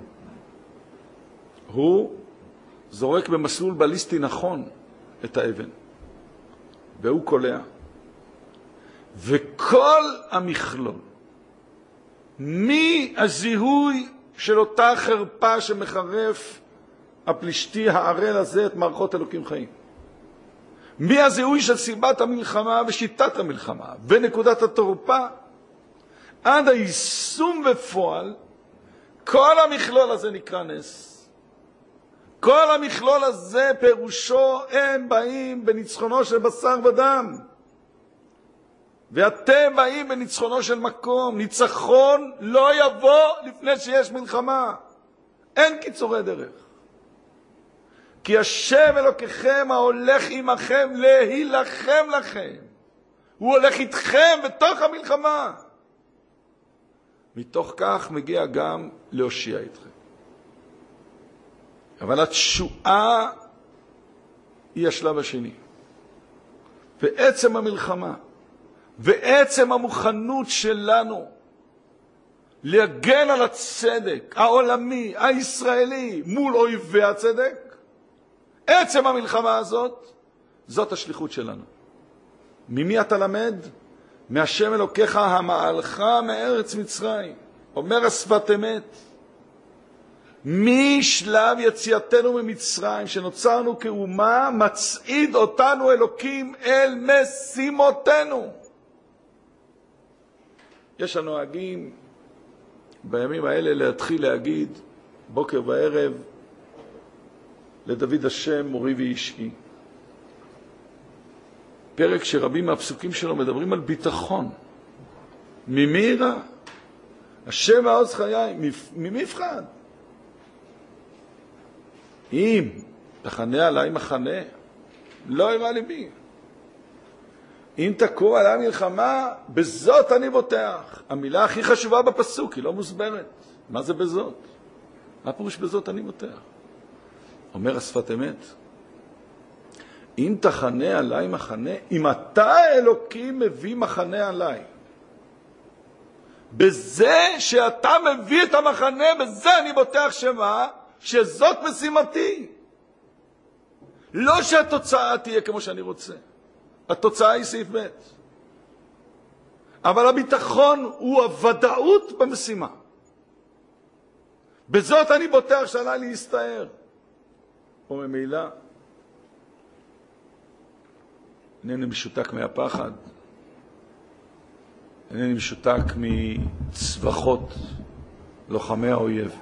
הוא זורק במסלול בליסטי נכון את האבן. והוא קולע. וכל המכלול, מהזיהוי של אותה חרפה שמחרף הפלישתי הערל הזה את מערכות אלוקים חיים, מהזיהוי של סיבת המלחמה ושיטת המלחמה ונקודת התורפה, עד היישום בפועל, כל המכלול הזה נקרא נס. כל המכלול הזה פירושו הם באים בניצחונו של בשר ודם. ואתם באים בניצחונו של מקום. ניצחון לא יבוא לפני שיש מלחמה. אין קיצורי דרך. כי השם אלוקיכם ההולך עמכם להילחם לכם. הוא הולך איתכם בתוך המלחמה. מתוך כך מגיע גם להושיע איתכם. אבל התשועה היא השלב השני. ועצם המלחמה, ועצם המוכנות שלנו להגן על הצדק העולמי, הישראלי, מול אויבי הצדק, עצם המלחמה הזאת, זאת השליחות שלנו. ממי אתה למד? מהשם אלוקיך המעלך מארץ מצרים. אומר השפת אמת. משלב יציאתנו ממצרים, שנוצרנו כאומה, מצעיד אותנו אלוקים אל משימותינו. יש הנוהגים בימים האלה להתחיל להגיד בוקר וערב לדוד השם מורי ואישי. פרק שרבים מהפסוקים שלו מדברים על ביטחון. ממי ירא? השם מעוז חיי. ממי יפחד? אם תחנה עליי מחנה, לא ירא ליבי. אם תקום עליי מלחמה, בזאת אני בוטח. המילה הכי חשובה בפסוק, היא לא מוסברת. מה זה בזאת? מה פירוש בזאת אני בוטח? אומר השפת אמת, אם תחנה עליי מחנה, אם אתה אלוקים מביא מחנה עליי, בזה שאתה מביא את המחנה, בזה אני בוטח שמה, שזאת משימתי. לא שהתוצאה תהיה כמו שאני רוצה. התוצאה היא סעיף ב'. אבל הביטחון הוא הוודאות במשימה. בזאת אני בוטח שעלי להסתער. וממילא, אינני משותק מהפחד, אינני משותק מצווחות לוחמי האויב.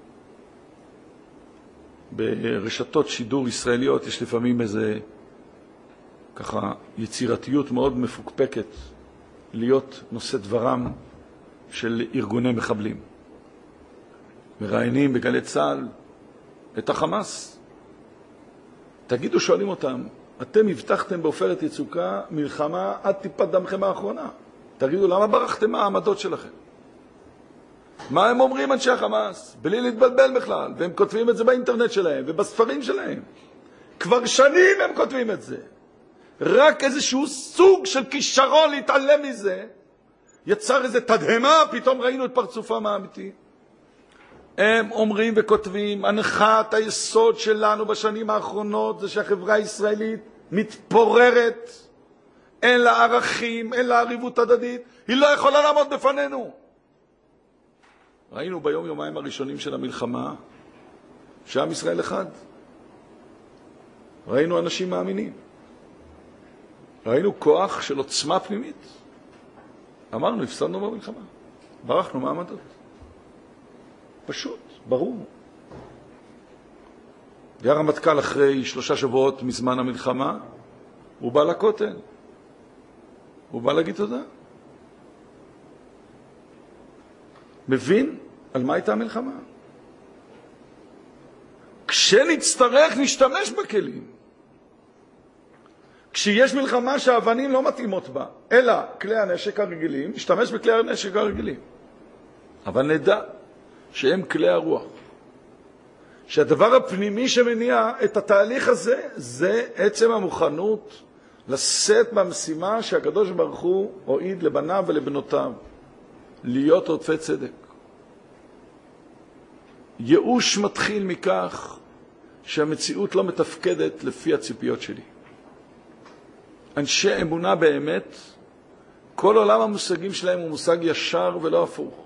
ברשתות שידור ישראליות יש לפעמים איזה ככה יצירתיות מאוד מפוקפקת להיות נושא דברם של ארגוני מחבלים. מראיינים בגלי צה"ל את החמאס. תגידו, שואלים אותם, אתם הבטחתם בעופרת יצוקה מלחמה עד טיפת דמכם האחרונה. תגידו, למה ברחתם מהעמדות שלכם? מה הם אומרים אנשי החמאס? בלי להתבלבל בכלל. והם כותבים את זה באינטרנט שלהם ובספרים שלהם. כבר שנים הם כותבים את זה. רק איזשהו סוג של כישרון להתעלם מזה, יצר איזו תדהמה, פתאום ראינו את פרצופם האמיתי. הם אומרים וכותבים, הנחת היסוד שלנו בשנים האחרונות זה שהחברה הישראלית מתפוררת, אין לה ערכים, אין לה עריבות הדדית, היא לא יכולה לעמוד בפנינו. ראינו ביום יומיים הראשונים של המלחמה שעם ישראל אחד. ראינו אנשים מאמינים. ראינו כוח של עוצמה פנימית. אמרנו, הפסדנו במלחמה. ברחנו מעמדות. פשוט, ברור. והרמטכ"ל אחרי שלושה שבועות מזמן המלחמה, הוא בא לכותל. הוא בא להגיד תודה. מבין על מה הייתה המלחמה. כשנצטרך נשתמש בכלים. כשיש מלחמה שהאבנים לא מתאימות בה, אלא כלי הנשק הרגילים, נשתמש בכלי הנשק הרגילים. אבל נדע שהם כלי הרוח. שהדבר הפנימי שמניע את התהליך הזה, זה עצם המוכנות לשאת במשימה שהקדוש ברוך הוא הועיד לבניו ולבנותיו. להיות רודפי צדק. ייאוש מתחיל מכך שהמציאות לא מתפקדת לפי הציפיות שלי. אנשי אמונה באמת, כל עולם המושגים שלהם הוא מושג ישר ולא הפוך.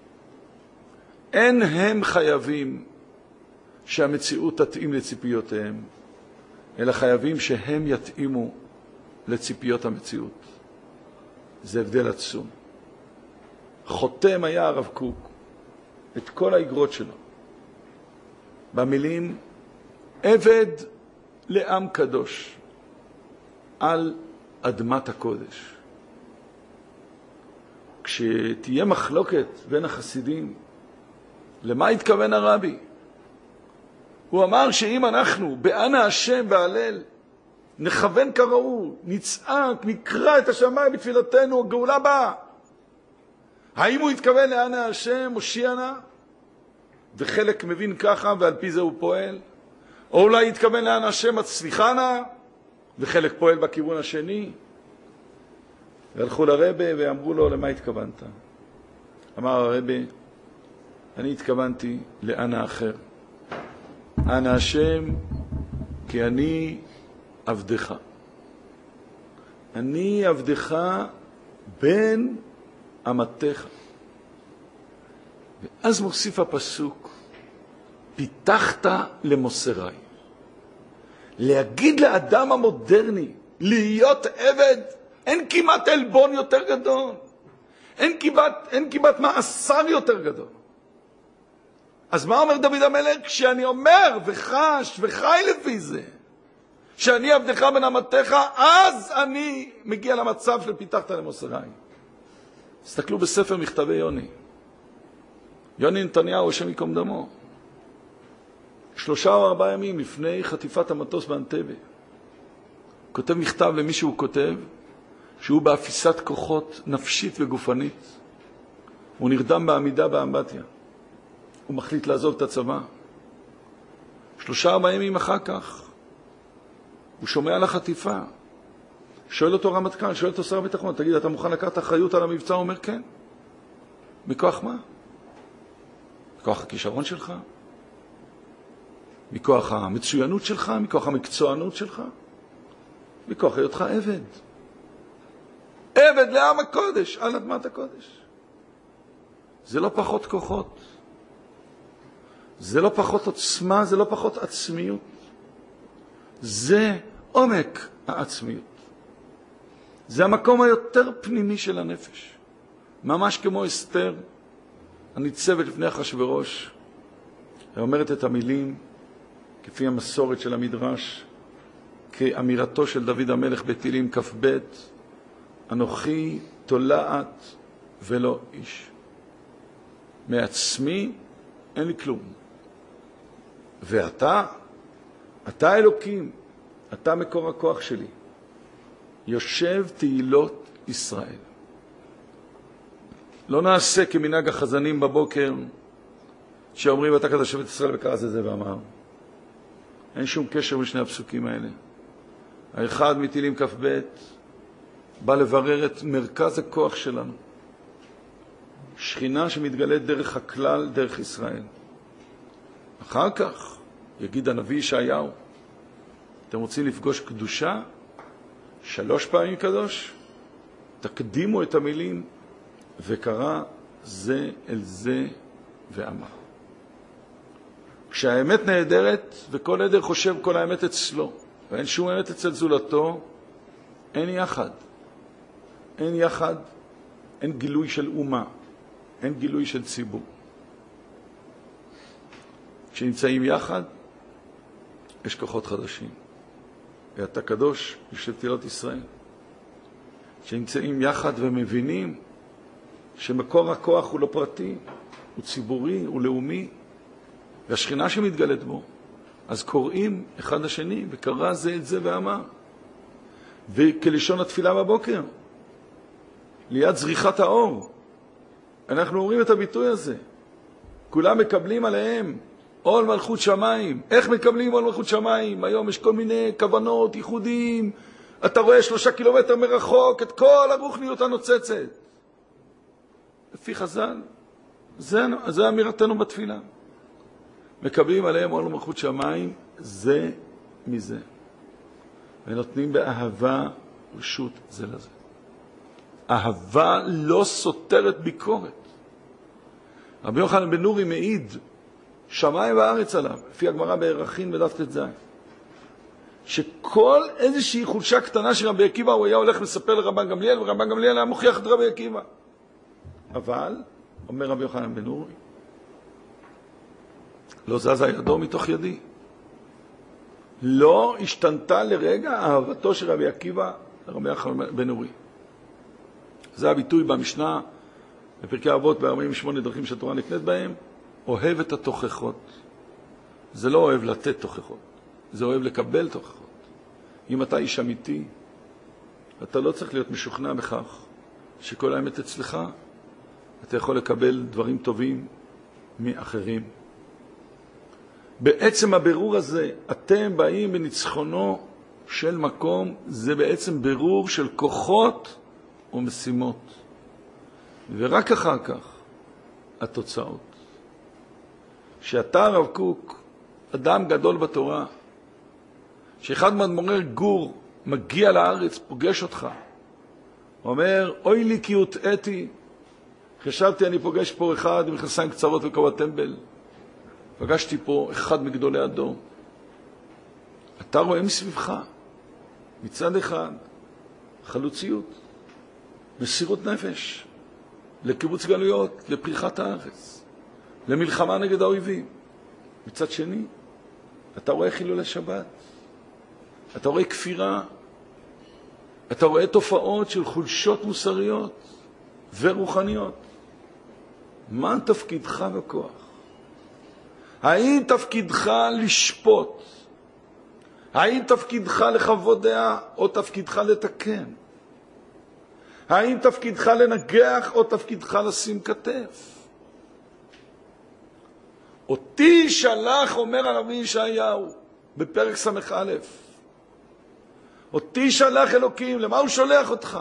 אין הם חייבים שהמציאות תתאים לציפיותיהם, אלא חייבים שהם יתאימו לציפיות המציאות. זה הבדל עצום. חותם היה הרב קוק את כל האגרות שלו במילים עבד לעם קדוש על אדמת הקודש. כשתהיה מחלוקת בין החסידים, למה התכוון הרבי? הוא אמר שאם אנחנו באנה השם בהלל נכוון כראוי, נצעק, נקרא את השמיים בתפילתנו, הגאולה באה. האם הוא התכוון לאנה השם, מושיענה? וחלק מבין ככה ועל פי זה הוא פועל? או אולי התכוון לאנה השם, הצליחנה? וחלק פועל בכיוון השני? והלכו לרבי ואמרו לו, למה התכוונת? אמר הרבי, אני התכוונתי לאנה אחר. אנה השם, כי אני עבדך. אני עבדך בן אמתך. ואז מוסיף הפסוק, פיתחת למוסרי. להגיד לאדם המודרני, להיות עבד, אין כמעט אלבון יותר גדול. אין כמעט, אין כמעט מאסר יותר גדול. אז מה אומר דוד המלך? כשאני אומר וחש וחי לפי זה, שאני עבדך בן אמתך, אז אני מגיע למצב של פיתחת למוסרי. תסתכלו בספר מכתבי יוני. יוני נתניהו, השם יקום דמו. שלושה או ארבעה ימים לפני חטיפת המטוס באנטבה. כותב מכתב למי שהוא כותב, שהוא באפיסת כוחות נפשית וגופנית. הוא נרדם בעמידה באמבטיה. הוא מחליט לעזוב את הצבא. שלושה ארבעה ימים אחר כך, הוא שומע על החטיפה. שואל אותו רמטכ"ל, שואל אותו שר הביטחון, תגיד, אתה מוכן לקחת אחריות על המבצע? הוא אומר, כן. מכוח מה? מכוח הכישרון שלך? מכוח המצוינות שלך, מכוח המקצוענות שלך, מכוח היותך עבד. עבד לעם הקודש, על אדמת הקודש. זה לא פחות כוחות. זה לא פחות עוצמה, זה לא פחות עצמיות. זה עומק העצמיות. זה המקום היותר פנימי של הנפש. ממש כמו אסתר, הניצבת לפני אחשוורוש, היא אומרת את המילים, כפי המסורת של המדרש, כאמירתו של דוד המלך בתהילים כ"ב, אנוכי תולעת ולא איש. מעצמי אין לי כלום. ואתה, אתה אלוקים, אתה מקור הכוח שלי. יושב תהילות ישראל. לא נעשה כמנהג החזנים בבוקר, שאומרים אתה כזה שבת ישראל וקרא זה זה ואמר. אין שום קשר בשני הפסוקים האלה. האחד מתהילים כ"ב בא לברר את מרכז הכוח שלנו. שכינה שמתגלית דרך הכלל, דרך ישראל. אחר כך יגיד הנביא ישעיהו, אתם רוצים לפגוש קדושה? שלוש פעמים קדוש? תקדימו את המילים וקרא זה אל זה ואמר. כשהאמת נהדרת וכל עדר חושב כל האמת אצלו ואין שום אמת אצל זולתו, אין יחד. אין יחד, אין גילוי של אומה, אין גילוי של ציבור. כשנמצאים יחד, יש כוחות חדשים. ואתה קדוש, יושב תהילות ישראל. כשנמצאים יחד ומבינים שמקור הכוח הוא לא פרטי, הוא ציבורי, הוא לאומי, והשכינה שמתגלת בו, אז קוראים אחד לשני, וקרא זה את זה ואמר. וכלשון התפילה בבוקר, ליד זריחת האור, אנחנו אומרים את הביטוי הזה. כולם מקבלים עליהם עול מלכות שמיים. איך מקבלים עול מלכות שמיים? היום יש כל מיני כוונות, ייחודים. אתה רואה שלושה קילומטר מרחוק את כל הרוחניות הנוצצת. לפי חז"ל, זה, זה אמירתנו בתפילה. מקבלים עליהם עול מלכות שמיים, זה מזה. ונותנים באהבה רשות זה לזה. אהבה לא סותרת ביקורת. רבי יוחנן בן נורי מעיד, שמיים וארץ עליו, לפי הגמרא בערכין בדף ט"ז, שכל איזושהי חולשה קטנה של רבי עקיבא הוא היה הולך לספר לרבן גמליאל, ורבן גמליאל היה מוכיח את רבי עקיבא. אבל, אומר רבי יוחנן בן נורי, לא זזה ידו מתוך ידי. לא השתנתה לרגע אהבתו של רבי עקיבא לרבי יוחנן בן נורי. זה הביטוי במשנה, בפרקי אבות, ב-ארבעים ושמונה דרכים שהתורה נקנית בהם, אוהב את התוכחות. זה לא אוהב לתת תוכחות, זה אוהב לקבל תוכחות. אם אתה איש אמיתי, אתה לא צריך להיות משוכנע בכך שכל האמת אצלך, אתה יכול לקבל דברים טובים מאחרים. בעצם הבירור הזה, אתם באים בניצחונו של מקום, זה בעצם בירור של כוחות ומשימות. ורק אחר כך התוצאות. שאתה הרב קוק, אדם גדול בתורה, שאחד מאדמו"רי גור מגיע לארץ, פוגש אותך, אומר, אוי לי כי הוטעיתי, חשבתי אני פוגש פה אחד עם מכנסיים קצרות וכובע טמבל, פגשתי פה אחד מגדולי הדור. אתה רואה מסביבך, מצד אחד, חלוציות, מסירות נפש, לקיבוץ גלויות, לפריחת הארץ, למלחמה נגד האויבים. מצד שני, אתה רואה חילולי שבת, אתה רואה כפירה, אתה רואה תופעות של חולשות מוסריות ורוחניות. מה תפקידך בכוח? האם תפקידך לשפוט? האם תפקידך לחוות דעה או תפקידך לתקן? האם תפקידך לנגח או תפקידך לשים כתף? אותי שלח, אומר הנביא ישעיהו בפרק סמך א', אותי שלח אלוקים. למה הוא שולח אותך?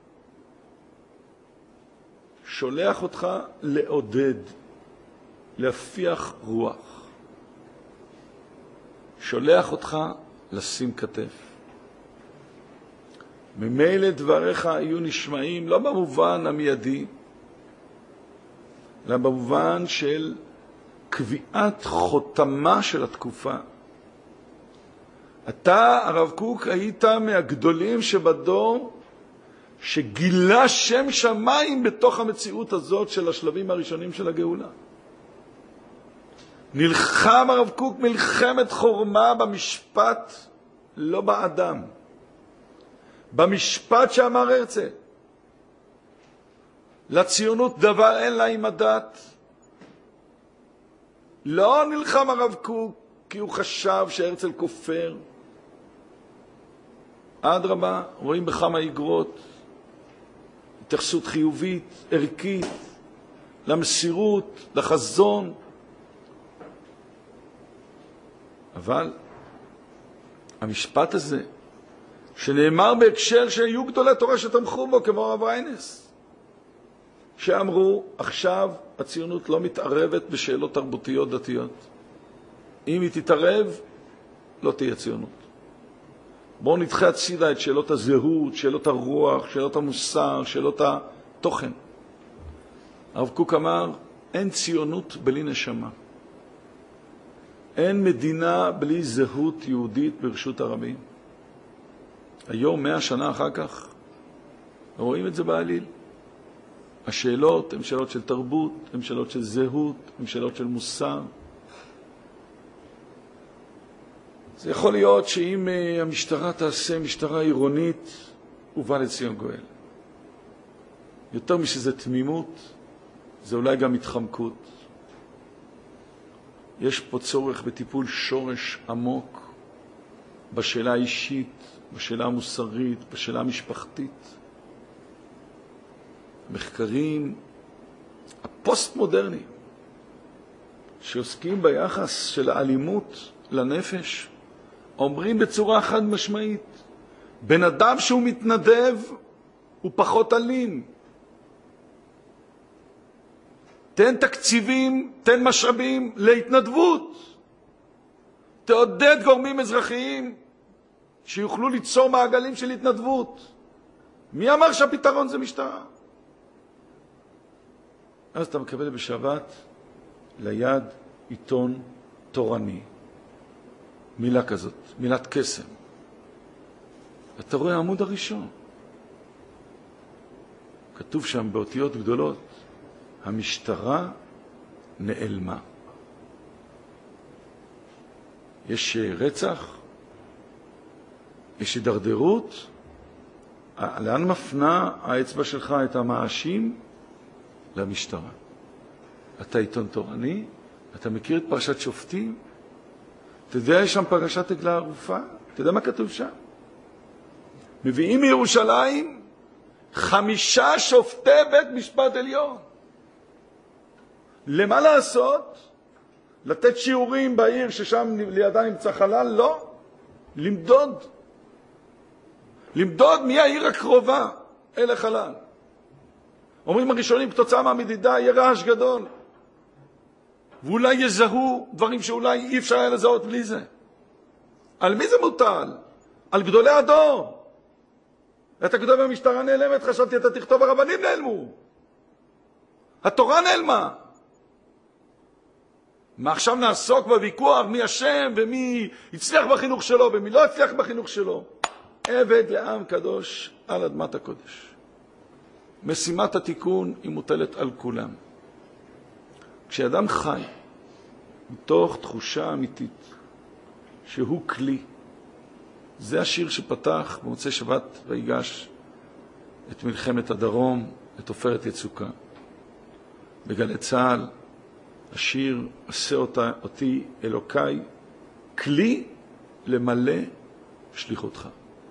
שולח אותך לעודד, להפיח רוח. שולח אותך לשים כתף. ממילא דבריך יהיו נשמעים לא במובן המיידי, אלא במובן של קביעת חותמה של התקופה. אתה, הרב קוק, היית מהגדולים שבדור שגילה שם שמיים בתוך המציאות הזאת של השלבים הראשונים של הגאולה. נלחם הרב קוק מלחמת חורמה במשפט, לא באדם. במשפט שאמר הרצל. לציונות דבר אין לה עם הדת. לא נלחם הרב קוק כי הוא חשב שהרצל כופר. אדרבה, רואים בכמה איגרות, התייחסות חיובית, ערכית, למסירות, לחזון. אבל המשפט הזה, שנאמר בהקשר שהיו גדולי תורה שתמכו בו, כמו הרב ריינס, שאמרו, עכשיו הציונות לא מתערבת בשאלות תרבותיות דתיות. אם היא תתערב, לא תהיה ציונות. בואו נדחה הצידה את שאלות הזהות, שאלות הרוח, שאלות המוסר, שאלות התוכן. הרב קוק אמר, אין ציונות בלי נשמה. אין מדינה בלי זהות יהודית ברשות הרבים. היום, מאה שנה אחר כך, רואים את זה בעליל. השאלות הן שאלות של תרבות, הן שאלות של זהות, הן שאלות של מוסר. זה יכול להיות שאם המשטרה תעשה משטרה עירונית, ובא לציון גואל. יותר משזה תמימות, זה אולי גם התחמקות. יש פה צורך בטיפול שורש עמוק בשאלה האישית, בשאלה המוסרית, בשאלה המשפחתית. מחקרים הפוסט-מודרניים שעוסקים ביחס של האלימות לנפש, אומרים בצורה חד משמעית, בן אדם שהוא מתנדב הוא פחות אלים. תן תקציבים, תן משאבים להתנדבות. תעודד גורמים אזרחיים שיוכלו ליצור מעגלים של התנדבות. מי אמר שהפתרון זה משטרה? אז אתה מקבל בשבת ליד עיתון תורני. מילה כזאת, מילת קסם. אתה רואה העמוד הראשון. כתוב שם באותיות גדולות, המשטרה נעלמה. יש רצח, יש הידרדרות. לאן מפנה האצבע שלך את המאשים? למשטרה. אתה עיתון תורני, אתה מכיר את פרשת שופטים? אתה יודע, יש שם פרשת עגלה ערופה? אתה יודע מה כתוב שם? מביאים מירושלים חמישה שופטי בית משפט עליון. למה לעשות? לתת שיעורים בעיר ששם לידה נמצא חלל? לא. למדוד. למדוד מי העיר הקרובה אל החלל. אומרים הראשונים, כתוצאה מהמדידה יהיה רעש גדול. ואולי יזהו דברים שאולי אי אפשר היה לזהות בלי זה. על מי זה מוטל? על גדולי הדור. אתה כתוב במשטרה נעלמת, חשבתי אתה תכתוב הרבנים נעלמו. התורה נעלמה. מה עכשיו נעסוק בוויכוח מי השם ומי הצליח בחינוך שלו ומי לא הצליח בחינוך שלו? עבד לעם קדוש על אדמת הקודש. משימת התיקון היא מוטלת על כולם. כשאדם חי מתוך תחושה אמיתית שהוא כלי, זה השיר שפתח במוצאי שבת ויגש את מלחמת הדרום, את עופרת יצוקה. בגלי צהל, השיר עשה אותה, אותי אלוקיי, כלי למלא שליחותך.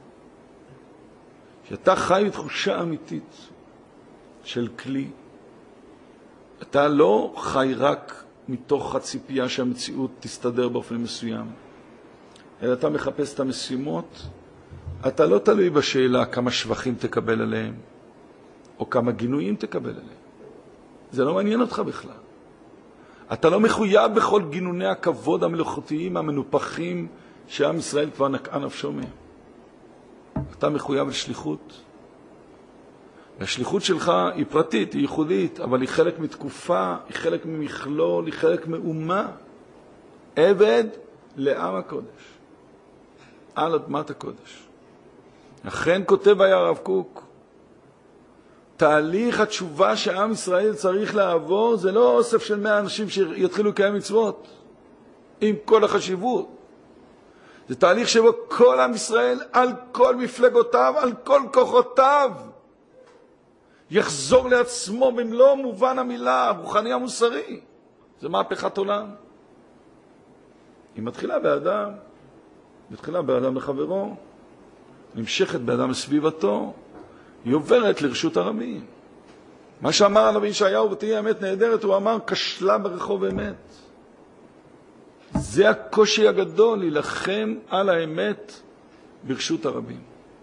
כשאתה חי בתחושה אמיתית של כלי, אתה לא חי רק מתוך הציפייה שהמציאות תסתדר באופן מסוים, אלא אתה מחפש את המשימות. אתה לא תלוי בשאלה כמה שבחים תקבל עליהם, או כמה גינויים תקבל עליהם. זה לא מעניין אותך בכלל. אתה לא מחויב בכל גינוני הכבוד המלאכותיים המנופחים שעם ישראל כבר נקעה נפשו מהם. אתה מחויב לשליחות. והשליחות שלך היא פרטית, היא ייחודית, אבל היא חלק מתקופה, היא חלק ממכלול, היא חלק מאומה. עבד לעם הקודש, על אדמת הקודש. לכן כותב היה הרב קוק, תהליך התשובה שעם ישראל צריך לעבור, זה לא אוסף של מאה אנשים שיתחילו לקיים מצוות, עם כל החשיבות. זה תהליך שבו כל עם ישראל, על כל מפלגותיו, על כל כוחותיו, יחזור לעצמו במלוא מובן המילה, הרוחני המוסרי. זה מהפכת עולם. היא מתחילה באדם, מתחילה באדם לחברו, נמשכת באדם לסביבתו, היא עוברת לרשות הרבים. מה שאמר הנביא ישעיהו, ותהיה אמת נהדרת, הוא אמר, כשלה ברחוב אמת. זה הקושי הגדול, להילחם על האמת ברשות הרבים.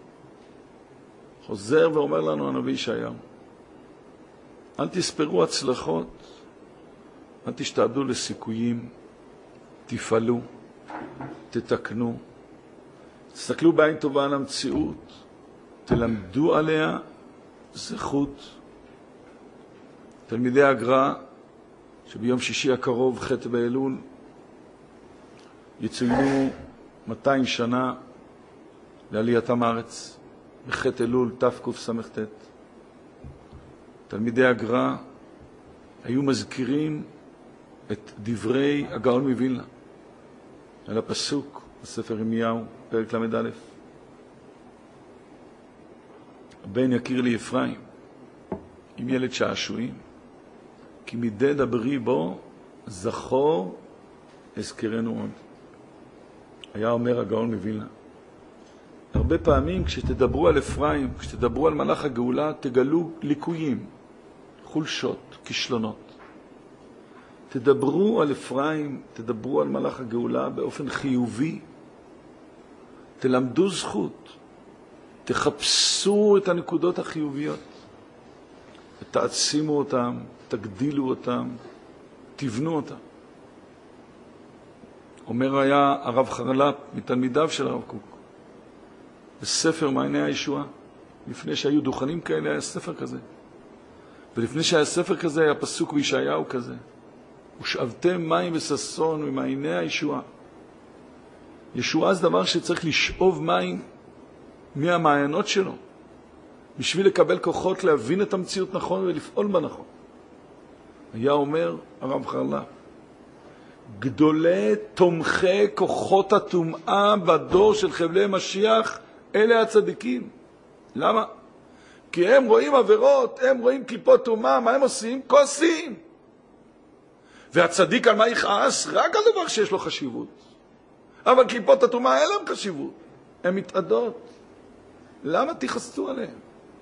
חוזר ואומר לנו הנביא ישעיהו, אל תספרו הצלחות, אל תשתעבדו לסיכויים, תפעלו, תתקנו, תסתכלו בעין טובה על המציאות, תלמדו עליה זכות. תלמידי הגר"א, שביום שישי הקרוב, ח' באלול, יצוינו מאתיים שנה לעלייתם הארץ, בח' אלול תקס"ט. תלמידי הגר"א היו מזכירים את דברי הגאון מווילנה, על הפסוק בספר ירמיהו, פרק למד א', הבן יכיר לי אפרים, עם ילד שעשועים, כי מדי דברי בו זכור אזכרנו עוד. היה אומר הגאון מווילנה, הרבה פעמים כשתדברו על אפרים, כשתדברו על מלאך הגאולה, תגלו ליקויים, חולשות, כישלונות. תדברו על אפרים, תדברו על מלאך הגאולה באופן חיובי. תלמדו זכות. תחפשו את הנקודות החיוביות. תעצימו אותם, תגדילו אותם, תבנו אותם. אומר היה הרב חרל"פ מתלמידיו של הרב קוק, בספר מעייני הישועה, לפני שהיו דוכנים כאלה היה ספר כזה. ולפני שהיה ספר כזה היה פסוק בישעיהו כזה. ושאבתם מים וששון ממעייני הישועה. ישועה זה דבר שצריך לשאוב מים מהמעיינות שלו, בשביל לקבל כוחות להבין את המציאות נכון ולפעול בה נכון. היה אומר הרב חרל"פ, גדולי תומכי כוחות הטומאה בדור של חבלי משיח, אלה הצדיקים. למה? כי הם רואים עבירות, הם רואים קליפות טומאה, מה הם עושים? כועסים. והצדיק על מה יכעס? רק על דבר שיש לו חשיבות. אבל קליפות הטומאה אין להם חשיבות. הן מתעדות. למה תיחסתו עליהם?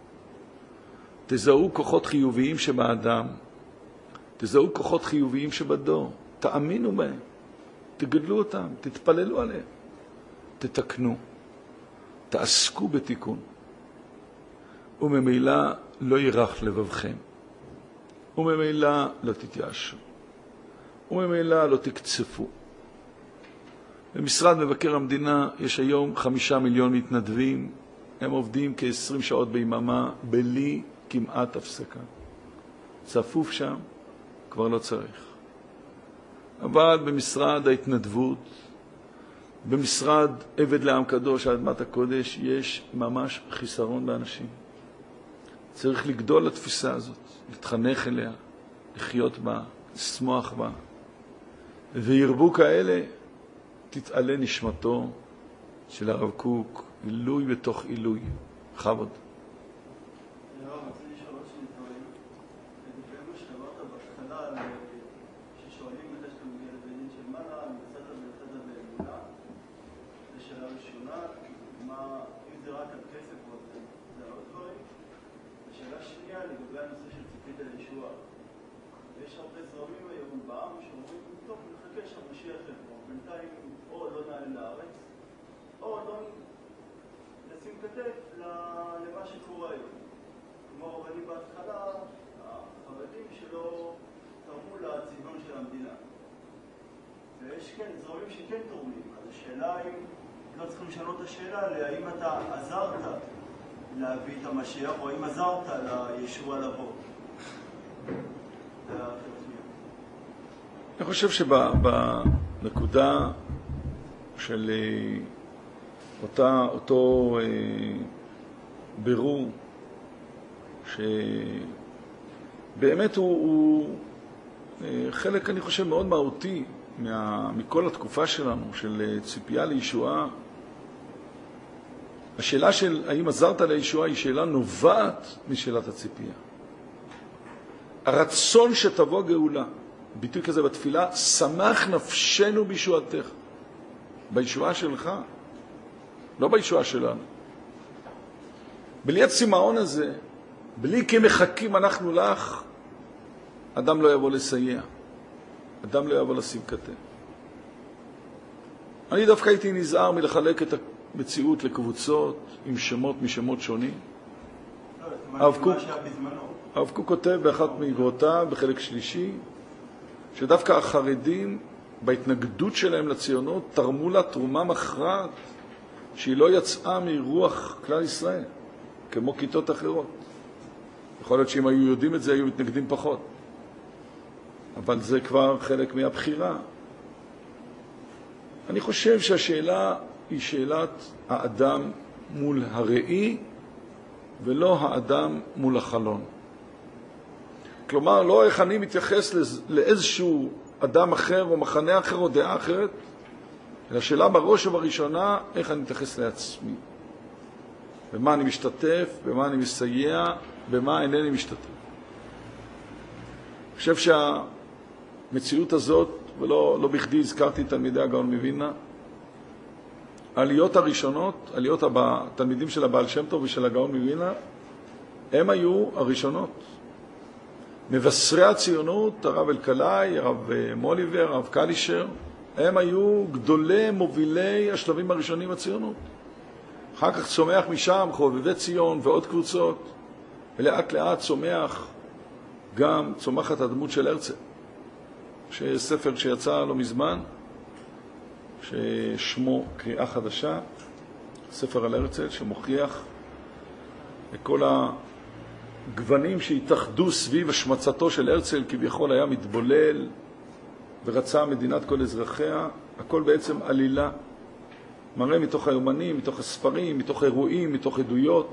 תזהו כוחות חיוביים שבאדם. תזהו כוחות חיוביים שבדור. תאמינו בהם. תגדלו אותם. תתפללו עליהם. תתקנו. תעסקו בתיקון. וממילא לא ירח לבבכם. וממילא לא תתייאשו. וממילא לא תקצפו. במשרד מבקר המדינה יש היום חמישה מיליון מתנדבים. הם עובדים כ-עשרים שעות ביממה, בלי כמעט הפסקה. צפוף שם, כבר לא צריך. אבל במשרד ההתנדבות, במשרד עבד לעם קדוש, אדמת הקודש, יש ממש חיסרון באנשים. צריך לגדול לתפיסה הזאת, להתחנך אליה, לחיות בה, לשמוח בה. וירבו כאלה, תתעלה נשמתו של הרב קוק, עילוי בתוך עילוי. חבוד. אני רוצה לשאול עוד שני דברים. לגבי מה שאמרת בהתחלה, ששואלים מתי שאתה מגיע לבית של מעלה, מצאת ולצאת באמונה. זו שאלה ראשונה, אם זה רק על כסף או זה על עוד דברים. ושאלה שנייה, לגבי הנושא של ציפית הישועה. ויש הרבה זרמים היום בעם שאומרים, טוב, נחכה שהמשיח יבוא, בינתיים או לא נעלה לארץ, או לא נשים כתף למה שקורה היום. כמו אני בהתחלה, החרדים שלא, אתה יצטרפו לצביון של המדינה. ויש כן, זרמים שכן תורמים. אז השאלה אם לא צריכים לשנות את השאלה, האם אתה עזרת להביא את המשיח, או האם עזרת לישוע לבוא. אני חושב שבנקודה של אותה, אותו אה, בירור שבאמת הוא, הוא אה, חלק, אני חושב, מאוד מהותי מה, מכל התקופה שלנו, של ציפייה לישועה. השאלה של האם עזרת לישועה היא שאלה נובעת משאלת הציפייה. הרצון שתבוא גאולה, ביטוי כזה בתפילה, שמח נפשנו בישועתך. בישועה שלך, לא בישועה שלנו. בלי הצמאון הזה, בלי כי מחכים אנחנו לך, אדם לא יבוא לסייע. אדם לא יבוא לשים כתף. אני דווקא הייתי נזהר מלחלק את המציאות לקבוצות עם שמות משמות שונים. הרב קוק, הרב קוק כותב באחת מאגרותיו, בחלק שלישי, שדווקא החרדים בהתנגדות שלהם לציונות תרמו לה תרומה מכרעת שהיא לא יצאה מרוח כלל ישראל, כמו כיתות אחרות. יכול להיות שאם היו יודעים את זה, היו מתנגדים פחות. אבל זה כבר חלק מהבחירה. אני חושב שהשאלה היא שאלת האדם מול הראי, ולא האדם מול החלון. כלומר, לא איך אני מתייחס לאיזשהו אדם אחר או מחנה אחר או דעה אחרת, אלא שאלה בראש ובראשונה, איך אני מתייחס לעצמי. במה אני משתתף, במה אני מסייע, במה אינני משתתף. אני חושב שהמציאות הזאת, ולא לא בכדי הזכרתי תלמידי הגאון מווילנה, העליות הראשונות, עליות התלמידים של הבעל שם טוב ושל הגאון מווילנה, הם היו הראשונות. מבשרי הציונות, הרב אלקלעי, הרב מוליבר, הרב קלישר, הם היו גדולי מובילי השלבים הראשונים בציונות. אחר כך צומח משם חובבי ציון ועוד קבוצות, ולאט לאט צומח גם צומחת הדמות של הרצל, שספר שיצא לא מזמן, ששמו קריאה חדשה, ספר על הרצל שמוכיח לכל הגוונים שהתאחדו סביב השמצתו של הרצל, כביכול היה מתבולל ורצה מדינת כל אזרחיה. הכל בעצם עלילה, מראה מתוך היומנים, מתוך הספרים, מתוך אירועים, מתוך עדויות.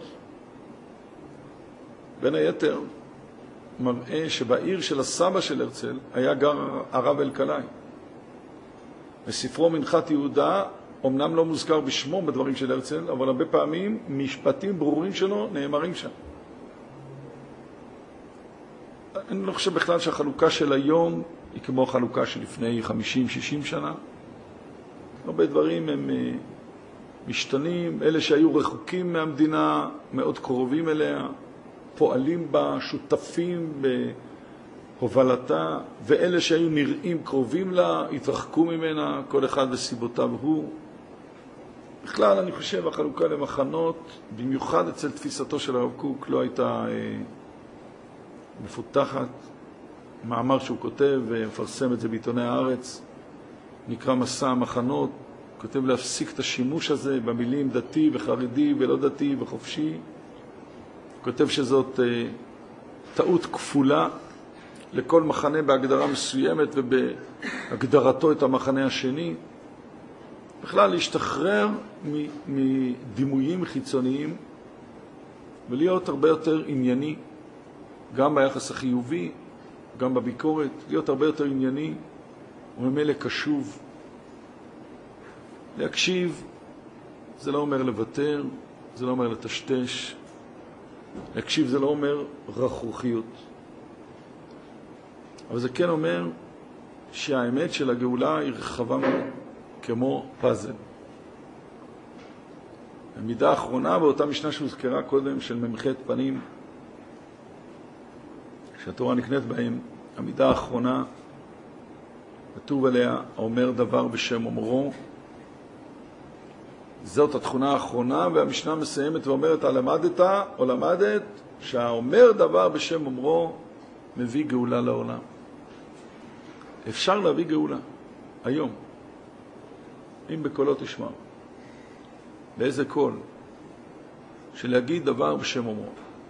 בין היתר מראה שבעיר של הסבא של הרצל היה גר הרב אלקלעי. בספרו מנחת יהודה, אמנם לא מוזכר בשמו בדברים של הרצל, אבל הרבה פעמים משפטים ברורים שלו נאמרים שם. אני לא חושב בכלל שהחלוקה של היום היא כמו החלוקה של לפני חמישים שישים שנה. הרבה דברים הם משתנים. אלה שהיו רחוקים מהמדינה, מאוד קרובים אליה, פועלים בה, שותפים בהובלתה, ואלה שהיו נראים קרובים לה, התרחקו ממנה, כל אחד וסיבותיו הוא. בכלל, אני חושב, החלוקה למחנות, במיוחד אצל תפיסתו של הרב קוק, לא הייתה אה, מפותחת. מאמר שהוא כותב ומפרסם את זה בעיתוני הארץ, נקרא מסע המחנות, כותב להפסיק את השימוש הזה במילים דתי וחרדי ולא דתי וחופשי. כותב שזאת אה, טעות כפולה, לכל מחנה בהגדרה מסוימת ובהגדרתו את המחנה השני. בכלל להשתחרר מדימויים חיצוניים ולהיות הרבה יותר ענייני, גם ביחס החיובי, גם בביקורת, להיות הרבה יותר ענייני וממילא קשוב. להקשיב זה לא אומר לוותר, זה לא אומר לטשטש. להקשיב זה לא אומר רכרוכיות. אבל זה כן אומר שהאמת של הגאולה היא רחבה מאוד, כמו פאזל. המידה האחרונה באותה משנה שהוזכרה קודם של ממחת פנים, שהתורה נקנית בהם, המידה האחרונה, כתוב עליה, אומר דבר בשם אומרו. זאת התכונה האחרונה, והמשנה מסיימת ואומרת, למדת או למדת, שהאומר דבר בשם אומרו מביא גאולה לעולם. אפשר להביא גאולה, היום, אם בקולו תשמע. באיזה קול? שלהגיד דבר בשם אומרו.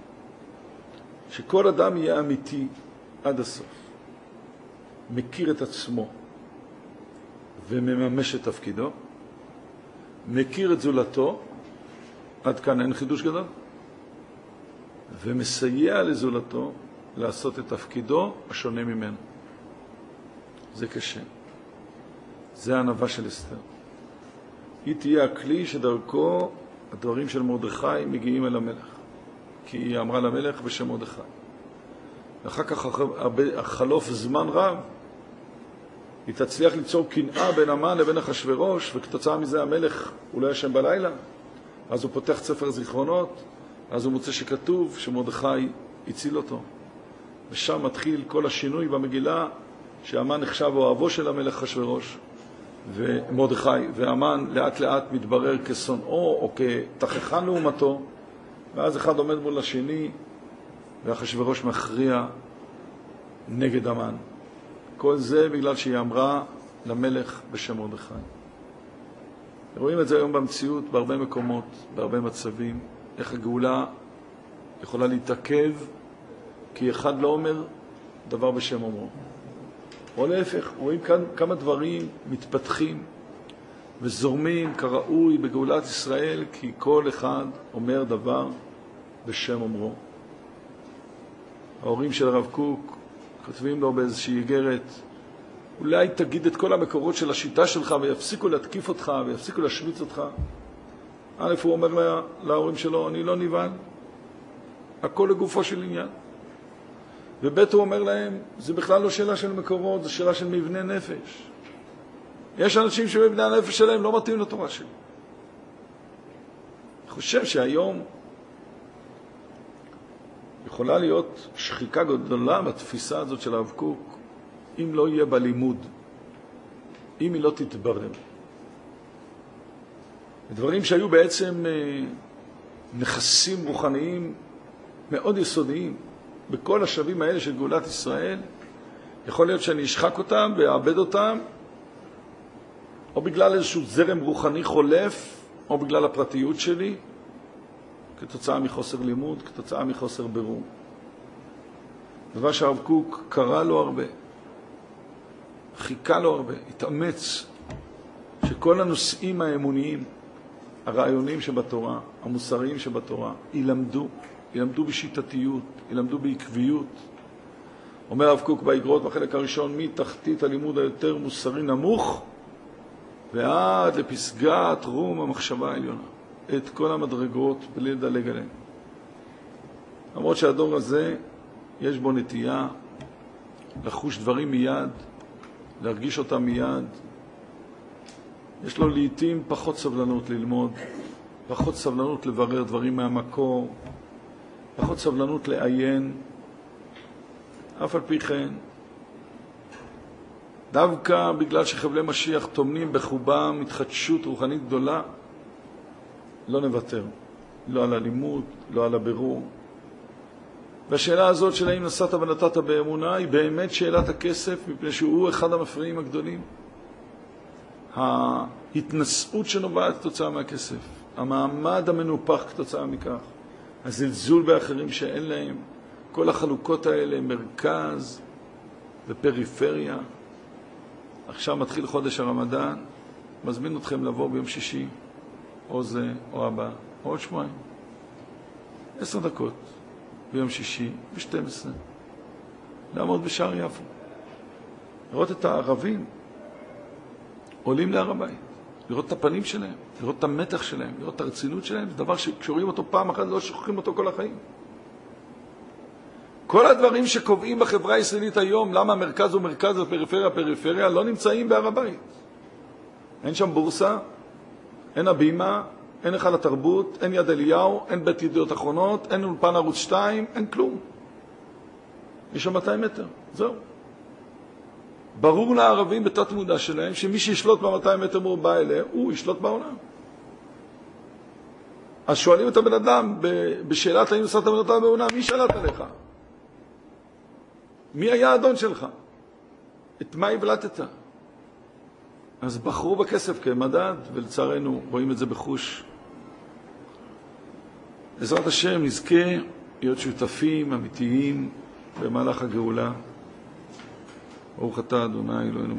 שכל אדם יהיה אמיתי עד הסוף. מכיר את עצמו ומממש את תפקידו. מכיר את זולתו, עד כאן אין חידוש גדול. ומסייע לזולתו לעשות את תפקידו השונה ממנו. זה קשה. זה הענווה של אסתר. היא תהיה הכלי שדרכו הדברים של מרדכי מגיעים אל המלך. כי היא אמרה למלך בשם מרדכי. ואחר כך, החלוף זמן רב, היא תצליח ליצור קנאה בין המן לבין אחשוורוש, וכתוצאה מזה המלך הוא לא ישן בלילה. אז הוא פותח ספר זיכרונות, אז הוא מוצא שכתוב שמרדכי הציל אותו. ושם מתחיל כל השינוי במגילה, שהמן נחשב אוהבו של המלך אחשוורוש ומרדכי, והמן לאט לאט מתברר כשונאו או כתכחן לעומתו, ואז אחד עומד מול השני, ואחשוורוש מכריע נגד המן. כל זה בגלל שהיא אמרה למלך בשם מרדכי. רואים את זה היום במציאות, בהרבה מקומות, בהרבה מצבים, איך הגאולה יכולה להתעכב, כי אחד לא אומר דבר בשם אומרו. או להפך, רואים כאן כמה דברים מתפתחים וזורמים כראוי בגאולת ישראל, כי כל אחד אומר דבר בשם אומרו. ההורים של הרב קוק כותבים לו באיזושהי איגרת, אולי תגיד את כל המקורות של השיטה שלך ויפסיקו להתקיף אותך ויפסיקו להשמיץ אותך. א', הוא אומר לה, להורים שלו, אני לא נבהל, הכל לגופו של עניין. וב' הוא אומר להם, זה בכלל לא שאלה של מקורות, זה שאלה של מבנה נפש. יש אנשים שבבני הנפש שלהם לא מתאים לתורה שלי. אני חושב שהיום יכולה להיות שחיקה גדולה בתפיסה הזאת של הרב קוק, אם לא יהיה בלימוד, אם היא לא תתברר. דברים שהיו בעצם נכסים רוחניים מאוד יסודיים בכל השלבים האלה של גאולת ישראל, יכול להיות שאני אשחק אותם ואעבד אותם, או בגלל איזשהו זרם רוחני חולף, או בגלל הפרטיות שלי, כתוצאה מחוסר לימוד, כתוצאה מחוסר ברור. דבר שהרב קוק קרא לו הרבה, חיכה לו הרבה, התאמץ, שכל הנושאים האמוניים, הרעיונים שבתורה, המוסריים שבתורה, ילמדו, ילמדו בשיטתיות, ילמדו בעקביות. אומר הרב קוק באגרות בחלק הראשון, מתחתית הלימוד היותר מוסרי נמוך, ועד לפסגת רום המחשבה העליונה. את כל המדרגות בלי לדלג עליהן. למרות שהדור הזה יש בו נטייה לחוש דברים מיד, להרגיש אותם מיד. יש לו לעתים פחות סבלנות ללמוד, פחות סבלנות לברר דברים מהמקור, פחות סבלנות לעיין. אף על פי כן, דווקא בגלל שחבלי משיח תומנים בחובם התחדשות רוחנית גדולה, לא נוותר, לא על הלימוד, לא על הבירור. והשאלה הזאת של האם נסעת ונתת באמונה היא באמת שאלת הכסף, מפני שהוא אחד המפריעים הגדולים. ההתנשאות שנובעת כתוצאה מהכסף, המעמד המנופח כתוצאה מכך, הזלזול באחרים שאין להם, כל החלוקות האלה, מרכז ופריפריה. עכשיו מתחיל חודש הרמדאן, מזמין אתכם לבוא ביום שישי, או זה, או הבא, או עוד שבועיים. עשר דקות ביום שישי, ב-שתים עשרה. לעמוד בשער יפו. לראות את הערבים עולים להר הבית. לראות את הפנים שלהם, לראות את המתח שלהם, לראות את הרצינות שלהם. זה דבר שכשרואים אותו פעם אחת, לא שוכחים אותו כל החיים. כל הדברים שקובעים בחברה הישראלית היום, למה המרכז הוא מרכז ופריפריה פריפריה, לא נמצאים בהר הבית. אין שם בורסה, אין הבימה, אין אחד התרבות, אין יד אליהו, אין בית ידיעות אחרונות, אין אולפן ערוץ שתיים, אין כלום. יש שם מאתיים מטר, זהו. ברור לערבים בתת מודע שלהם שמי שישלוט ב-מאתיים מטר מרובע האלה, הוא ישלוט בעולם. אז שואלים את הבן אדם בשאלת האם נסעת ונתת באמונה, מי שלט עליך? מי היה האדון שלך? את מה הבלטת? אז בחרו בכסף כמדד, ולצערנו רואים את זה בחוש. בעזרת השם נזכה להיות שותפים אמיתיים במהלך הגאולה. ברוך אתה ה' אלוהינו